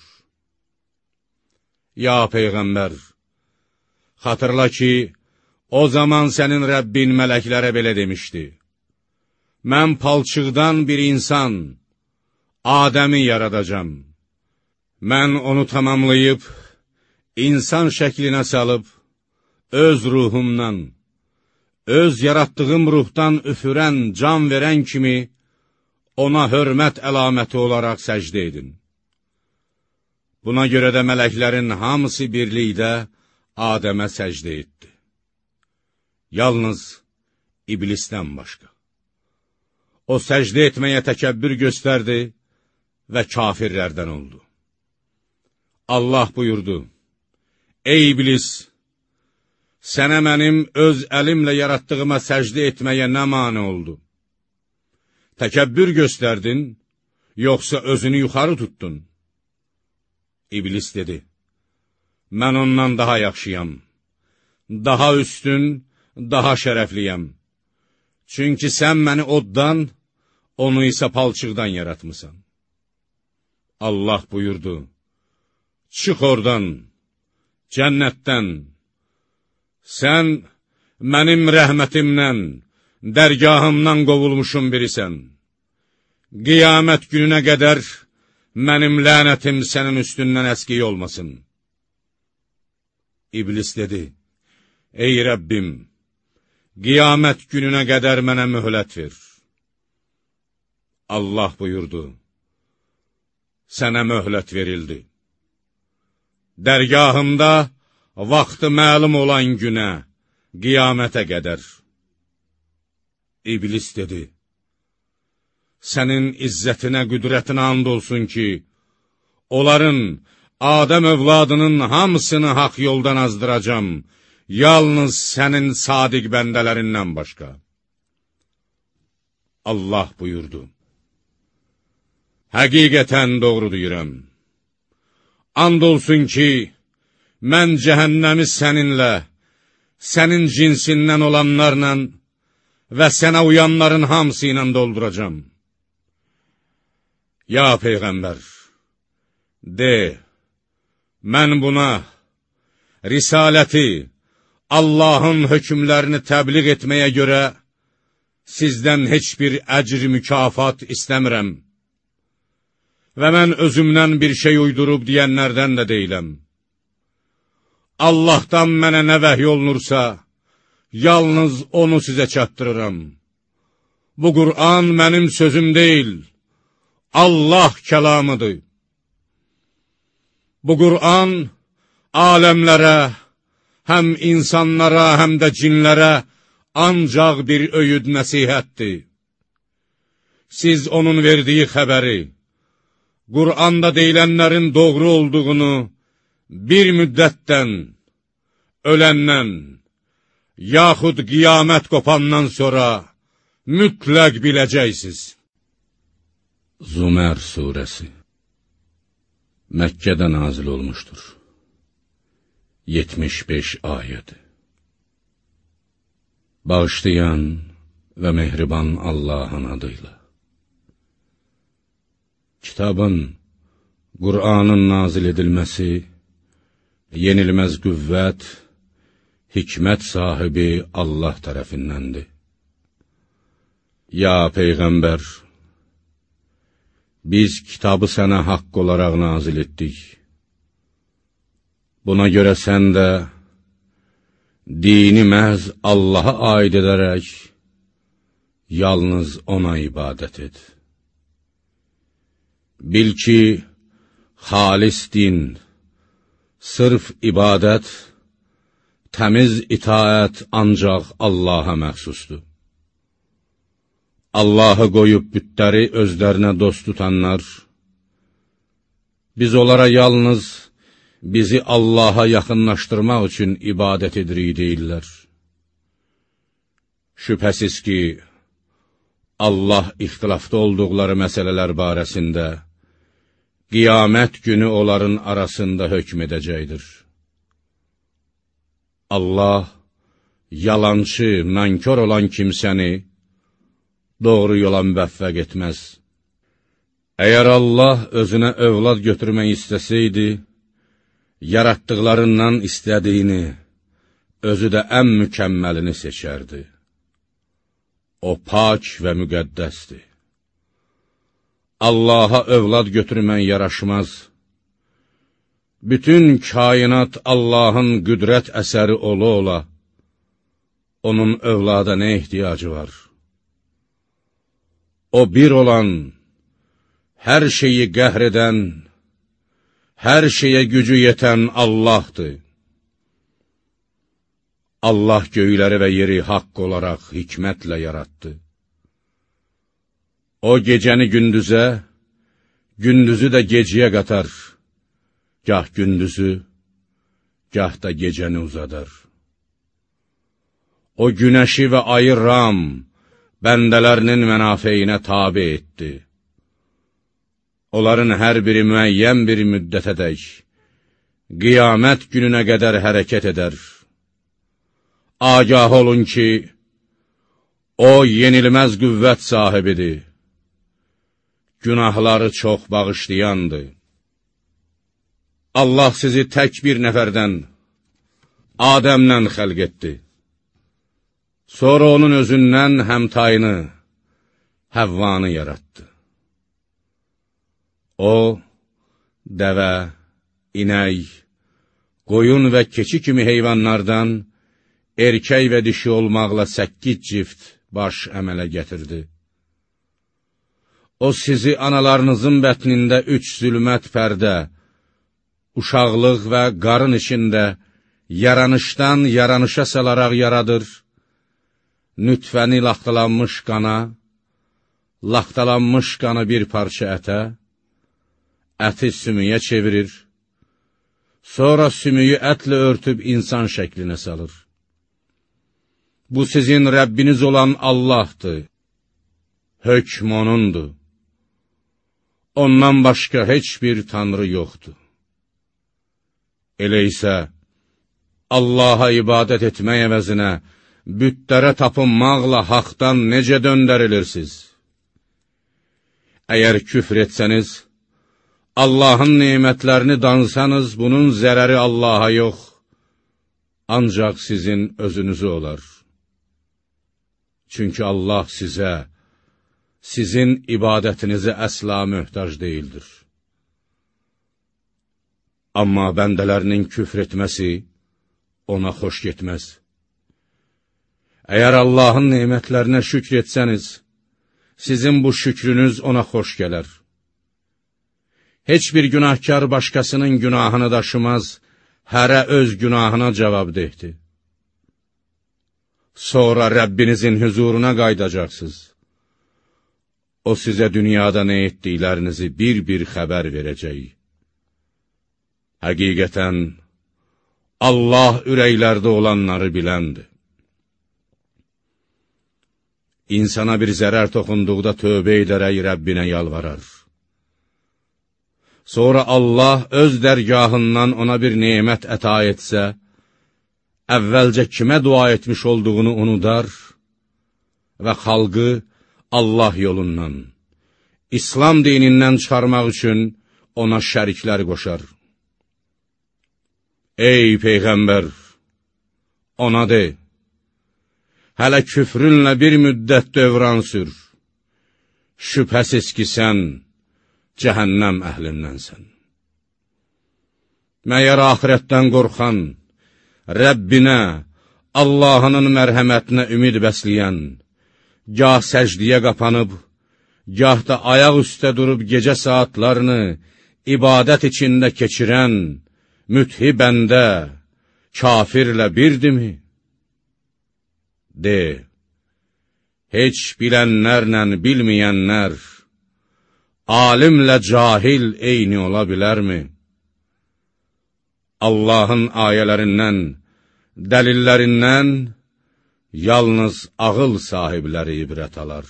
Ya Peyğəmbər, xatırla ki, o zaman sənin Rəbbin mələklərə belə demişdi: mən palçıqdan bir insan, Adəmi yaradacam. Mən onu tamamlayıb, insan şəklinə salıb, öz ruhumdan, öz yaratdığım ruhdan üfürən, can verən kimi, ona hörmət əlaməti olaraq səcdə edin. Buna görə də mələklərin hamısı birlikdə Adəmə səcdə etdi. Yalnız iblisdən başqa. O səcdə etməyə təkəbbür göstərdi və kafirlərdən oldu. Allah buyurdu: ey iblis, sənə mənim öz əlimlə yaratdığıma səcdə etməyə nə mane oldu? Təkəbbür göstərdin, yoxsa özünü yuxarı tutdun? İblis dedi: mən ondan daha yaxşıyam, daha üstün, daha şərəfliyəm. Çünki sən məni oddan, onu isə palçıqdan yaratmısan. Allah buyurdu: çıx oradan, cənnətdən. Sən mənim rəhmətimdən, dərgahımdan qovulmuşun birisən. Qiyamət gününə qədər mənim lənətim sənin üstündən əskiy olmasın. İblis dedi: ey Rəbbim, qiyamət gününə qədər mənə möhlət ver. Allah buyurdu: sənə möhlət verildi. Dərgahımda vaxtı məlum olan günə, qiyamətə qədər. İblis dedi: sənin izzətinə, qüdrətinə and olsun ki, onların, Adəm övladının hamısını haqq yoldan azdıracam, yalnız sənin sadiq bəndələrindən başqa. Allah buyurdu: həqiqətən doğru deyirəm. And olsun ki, mən cəhənnəmi səninlə, sənin cinsindən olanlarla və sənə uyanların hamısı ilə dolduracam. Ya Peyğəmbər, de, mən buna, risaləti, Allahın hökmlərini təbliğ etməyə görə sizdən heç bir əcr mükafat istəmirəm və mən özümdən bir şey uydurub deyənlərdən də deyiləm. Allahdan mənə nə vəhy olunursa, yalnız onu sizə çatdırıram. Bu Qur'an mənim sözüm deyil, Allah kəlamıdır. Bu Qur'an aləmlərə, həm insanlara, həm də cinlərə ancaq bir öyüd nəsihətdir. Siz onun verdiyi xəbəri, Qur'anda deyilənlərin doğru olduğunu bir müddətdən, öləndən, yaxud qiyamət qopandan sonra mütləq biləcəksiniz. Zumər surəsi Məkkədə nazil olmuşdur. 75 ayədir. Bağışlayan və mehriban Allahın adıyla. Kitabın, Qur'anın nazil edilməsi, yenilməz qüvvət, hikmət sahibi Allah tərəfindəndir. Ya Peyğəmbər, biz kitabı sənə haqq olaraq nazil etdik. Buna görə sən də dini məhz Allaha aid edərək, yalnız ona ibadət et. Bil ki, xalis din, sırf ibadət, təmiz itaət ancaq Allaha məxsusdur. Allahı qoyub bütləri özlərinə dost tutanlar, biz onlara yalnız bizi Allaha yaxınlaşdırmaq üçün ibadət edirik deyirlər. Şübhəsiz ki, Allah ixtilafda olduqları məsələlər barəsində, qiyamət günü onların arasında hökm edəcəkdir. Allah, yalancı, nankör olan kimsəni, doğru yola müvəffəq etməz. Əgər Allah özünə övlad götürmək istəsəydi, yaratdıqlarından istədiyini, özü də ən mükəmməlini seçərdi. O pak və müqəddəsdir. Allaha övlad götürmək yaraşmaz. Bütün kainat Allahın qüdrət əsəri ola, onun övlada nə ehtiyacı var? O bir olan, hər şeyi qəhr edən, hər şeyə gücü yetən Allahdır. Allah göyləri və yeri haqq olaraq hikmətlə yaratdı. O gecəni gündüzə, gündüzü də gecəyə qatar. Gah gündüzü, gah da gecəni uzadar. O günəşi və ayı ram, bəndələrinin mənafeyinə tabi etdi. Onların hər biri müəyyən bir müddətədək, qiyamət gününə qədər hərəkət edər. Agah olun ki, o yenilməz qüvvət sahibidir. Günahları çox bağışlayandır. Allah sizi tək bir nəfərdən, Adəmdən xəlq etdi. Sonra onun özündən həmtayını, Həvvanı yaratdı. O, dəvə, inək, qoyun və keçi kimi heyvanlardan, erkək və dişi olmaqla 8 cift baş əmələ gətirdi. O sizi analarınızın bətnində 3 zülmət pərdə, uşaqlıq və qarın içində yaranışdan yaranışa salaraq yaradır, nütfəni laxtalanmış qana, laxtalanmış qanı bir parça ətə, əti sümüyə çevirir, sonra sümüyü ətlə örtüb insan şəklinə salır. Bu sizin Rəbbiniz olan Allahdır, hökm onundur. Ondan başqa heç bir tanrı yoxdur. Elə isə, Allaha ibadət etmək əvəzinə, bütlərə tapınmaqla haqdan necə döndərilirsiniz? Əgər küfr etsəniz, Allahın nemətlərini dansanız, bunun zərəri Allaha yox, ancaq sizin özünüzü olar. Çünki Allah sizə, sizin ibadətinizi əsla möhtac deyildir. Amma bəndələrinin küfr etməsi ona xoş getməz. Əgər Allahın nemətlərinə şükr etsəniz, sizin bu şükrünüz ona xoş gələr. Heç bir günahkar başqasının günahını daşımaz, hərə öz günahına cavabdehdir. Sonra Rəbbinizin hüzuruna qaydacaqsınız. O sizə dünyada nə etdiklərinizi bir-bir xəbər verəcək. Həqiqətən, Allah ürəklərdə olanları biləndir. insana bir zərər toxunduqda tövbə edərək Rəbbinə yalvarar. Sonra Allah öz dərgahından ona bir nemət əta etsə, əvvəlcə kimə dua etmiş olduğunu unudar və xalqı Allah yolundan, İslam dinindən çıxarmaq üçün ona şəriklər qoşar. Ey Peyğəmbər, ona de, hələ küfrünlə bir müddət dövran sür, şübhəsiz ki, sən cəhənnəm əhlindənsən. Məyər axirətdən qorxan, Rəbbinə, Allahının mərhəmətinə ümid bəsləyən, gah səcdiyə qapanıb, gah da ayaq üstə durub gecə saatlarını ibadət içində keçirən, müthi bəndə, kafirlə birdimi? De, heç bilənlərlə bilməyənlər, alimlə cahil eyni ola bilərmi? Allahın ayələrindən, dəlillərindən yalnız ağıl sahibləri ibrət alar.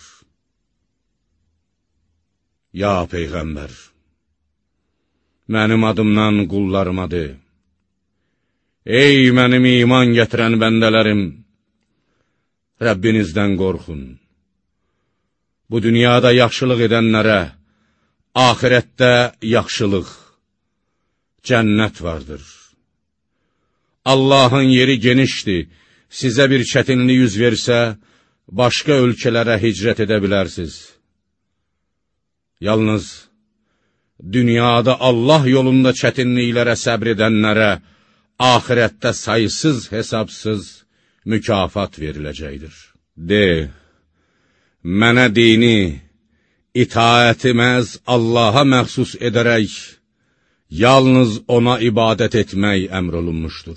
Ya Peyğəmbər, mənim adımdan qullarıma de, ey mənim iman gətirən bəndələrim, Rəbbinizdən qorxun. Bu dünyada yaxşılıq edənlərə, axirətdə yaxşılıq, cənnət vardır. Allahın yeri genişdir, sizə bir çətinlik yüz versə, başqa ölkələrə hicrət edə bilərsiniz. Yalnız, dünyada Allah yolunda çətinliklərə səbr edənlərə, axirətdə sayısız, hesabsız mükafat veriləcəkdir. De, mənə dini, itaəti məhz Allaha məxsus edərək, yalnız ona ibadət etmək əmr olunmuşdur.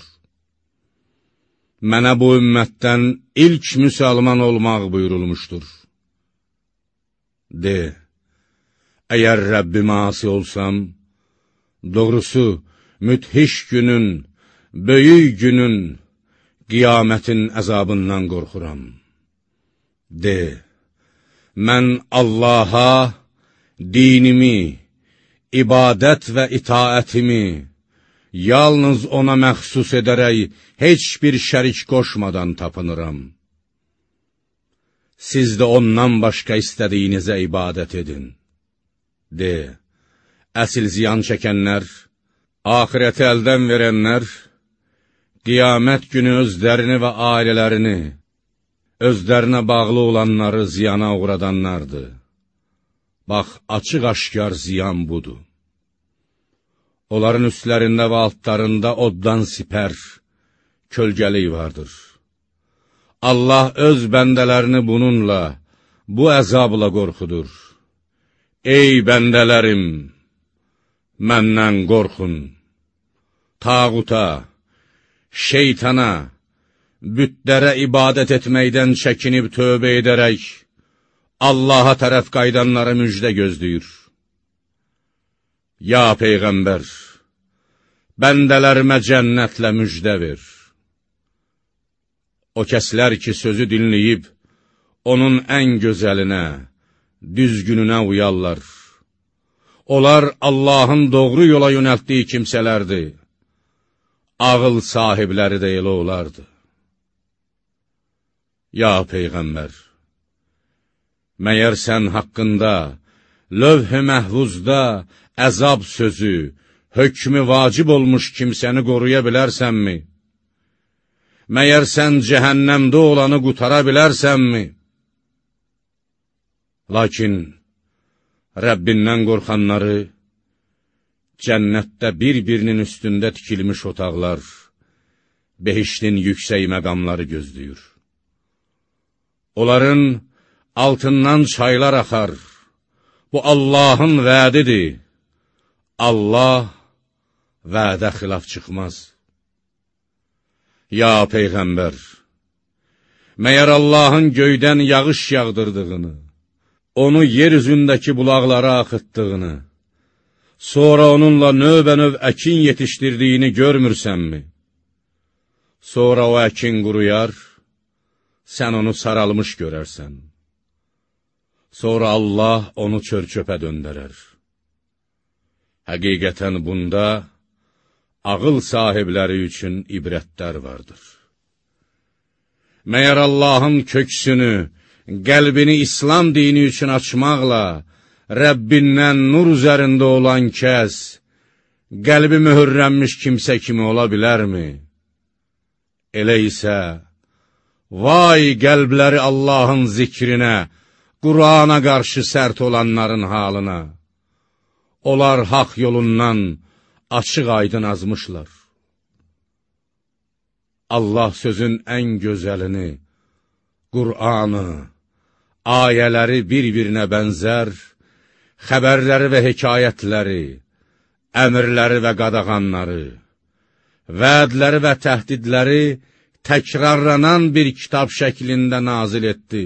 Mənə bu ümmətdən ilk müsəlman olmaq buyurulmuşdur. De, əgər Rəbbimə asi olsam, doğrusu müthiş günün, böyük günün, qiyamətin əzabından qorxuram. De, mən Allaha dinimi, ibadət və itaətimi yalnız ona məxsus edərək heç bir şərik qoşmadan tapınıram. Siz də ondan başqa istədiyinizə ibadət edin. De, əsil ziyan çəkənlər, axirəti əldən verənlər, qiyamət günü özlərini və ailələrini, özlərinə bağlı olanları ziyana uğradanlardır. Bax, açıq-aşkar ziyan budur. Onların üstlərində və altlarında oddan sipər, kölgəlik vardır. Allah öz bəndələrini bununla, bu əzabla qorxudur. Ey bəndələrim, məndən qorxun. Tağuta, şeytana, bütlərə ibadət etməkdən çəkinib tövbə edərək, Allaha tərəf qaydanları müjdə gözləyir. Ya Peyğəmbər, bəndələrimə cənnətlə müjdə ver. O kəslər ki, sözü dinləyib, onun ən gözəlinə, düzgününə uyarlar. Onlar Allahın doğru yola yönəltdiyi kimsələrdir. Ağıl sahibləri də elə olardı. Ya Peyğəmbər, məyər sən haqqında, lövh-i məhvuzda əzab sözü, hökmü vacib olmuş kimsəni qoruya bilərsənmi? Məyər sən cəhənnəmdə olanı qutara bilərsənmi? Lakin Rəbbindən qorxanları cənnətdə bir-birinin üstündə tikilmiş otaqlar, behiştin yüksək məqamları gözləyir. Onların altından çaylar axar. Bu Allahın vədidir. Allah vədə xilaf çıxmaz. Ya Peyğəmbər, məyər Allahın göydən yağış yağdırdığını, onu yer üzündəki bulaqlara axıtdığını, sonra onunla növbə-növ əkin yetişdirdiyini görmürsənmi? Sonra o əkin quruyar, sən onu saralmış görərsən. sonra Allah onu çör-çöpə döndərər. Həqiqətən bunda ağıl sahibləri üçün ibrətlər vardır. Məyər Allahın köksünü, qəlbini İslam dini üçün açmaqla, Rəbbindən nur üzərində olan kəs, qəlbi möhürlənmiş kimsə kimi ola bilərmi? Elə isə, vay qəlbləri Allahın zikrinə, Qur'ana qarşı sərt olanların halına. Onlar haqq yolundan açıq aydın azmışlar. Allah sözün ən gözəlini, Qur'anı, ayələri bir-birinə bənzər, xəbərləri və hekayətləri, əmrləri və qadağanları, vədləri və təhdidləri təkrarlanan bir kitab şəklində nazil etdi.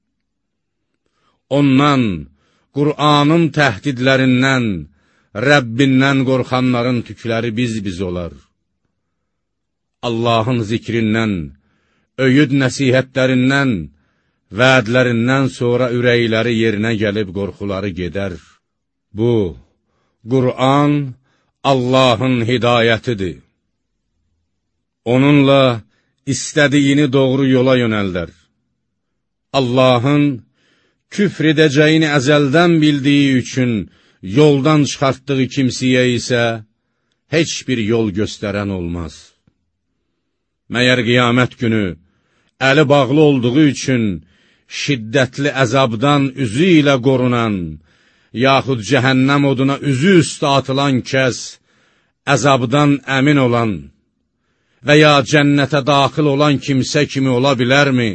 Ondan, Qur'anın təhdidlərindən, Rəbbindən qorxanların tükləri biz-biz olar. Allahın zikrindən, öyüd nəsihətlərindən, vədlərindən sonra ürəkləri yerinə gəlib qorxuları gedər. Bu, Qur'an Allahın hidayətidir. Onunla istədiyini doğru yola yönəldər. Allahın küfr edəcəyini əzəldən bildiyi üçün yoldan çıxartdığı kimsəyə isə heç bir yol göstərən olmaz. Məyər qiyamət günü əli bağlı olduğu üçün şiddətli əzabdan üzü ilə qorunan, yaxud cəhənnəm oduna üzü üstə atılan kəs, əzabdan əmin olan və ya cənnətə daxil olan kimsə kimi ola bilərmi?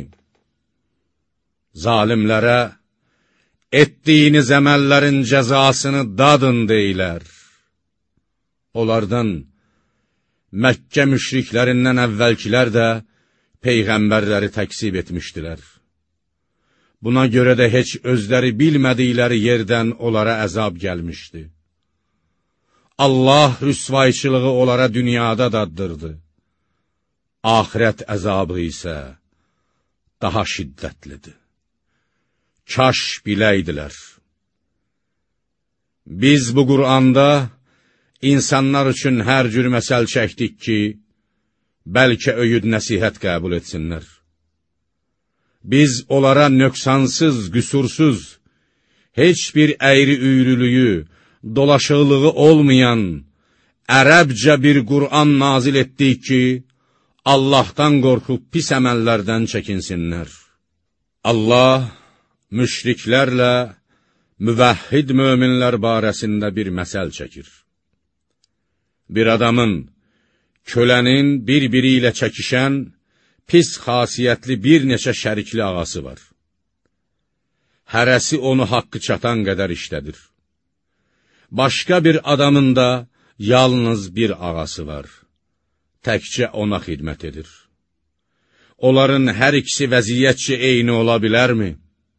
Zalimlərə, etdiyiniz əməllərin cəzasını dadın deyilər. Onlardan, Məkkə müşriklərindən əvvəlkilər də Peyğəmbərləri təksib etmişdilər. Buna görə də heç özləri bilmədikləri yerdən onlara əzab gəlmişdi. Allah rüsvayçılığı onlara dünyada daddırdı. Axirət əzabı isə daha şiddətlidir. Kaş biləydilər. Biz bu Qur'anda insanlar üçün hər cür məsəl çəkdik ki, bəlkə öyüd nəsihət qəbul etsinlər. Biz onlara nöqsansız, qüsursuz, heç bir əyri-üyrülüyü, dolaşıqlığı olmayan, ərəbcə bir Qur'an nazil etdik ki, Allahdan qorxub pis əməllərdən çəkinsinlər. Allah müşriklərlə müvəhhid möminlər barəsində bir məsəl çəkir. Bir adamın, kölənin bir-biri ilə çəkişən, pis xasiyyətli bir neçə şərikli ağası var. Hərəsi onu haqqı çatan qədər işlədir. Başqa bir adamın da yalnız bir ağası var. Təkcə ona xidmət edir. Onların hər ikisi vəziyyətcə eyni ola bilərmi?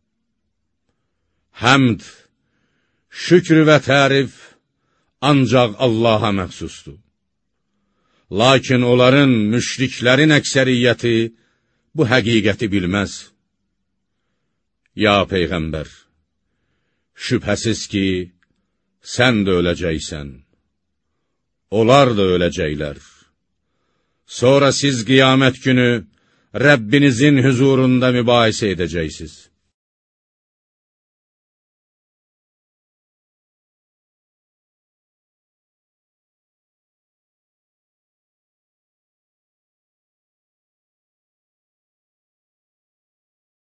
Həmd, şükr və tərif ancaq Allaha məxsusdur. Lakin onların, müşriklərin əksəriyyəti bu həqiqəti bilməz. Ya Peyğəmbər, şübhəsiz ki, sən də öləcəksən, onlar da öləcəklər. Sonra siz qiyamət günü Rəbbinizin hüzurunda mübahisə edəcəksiniz.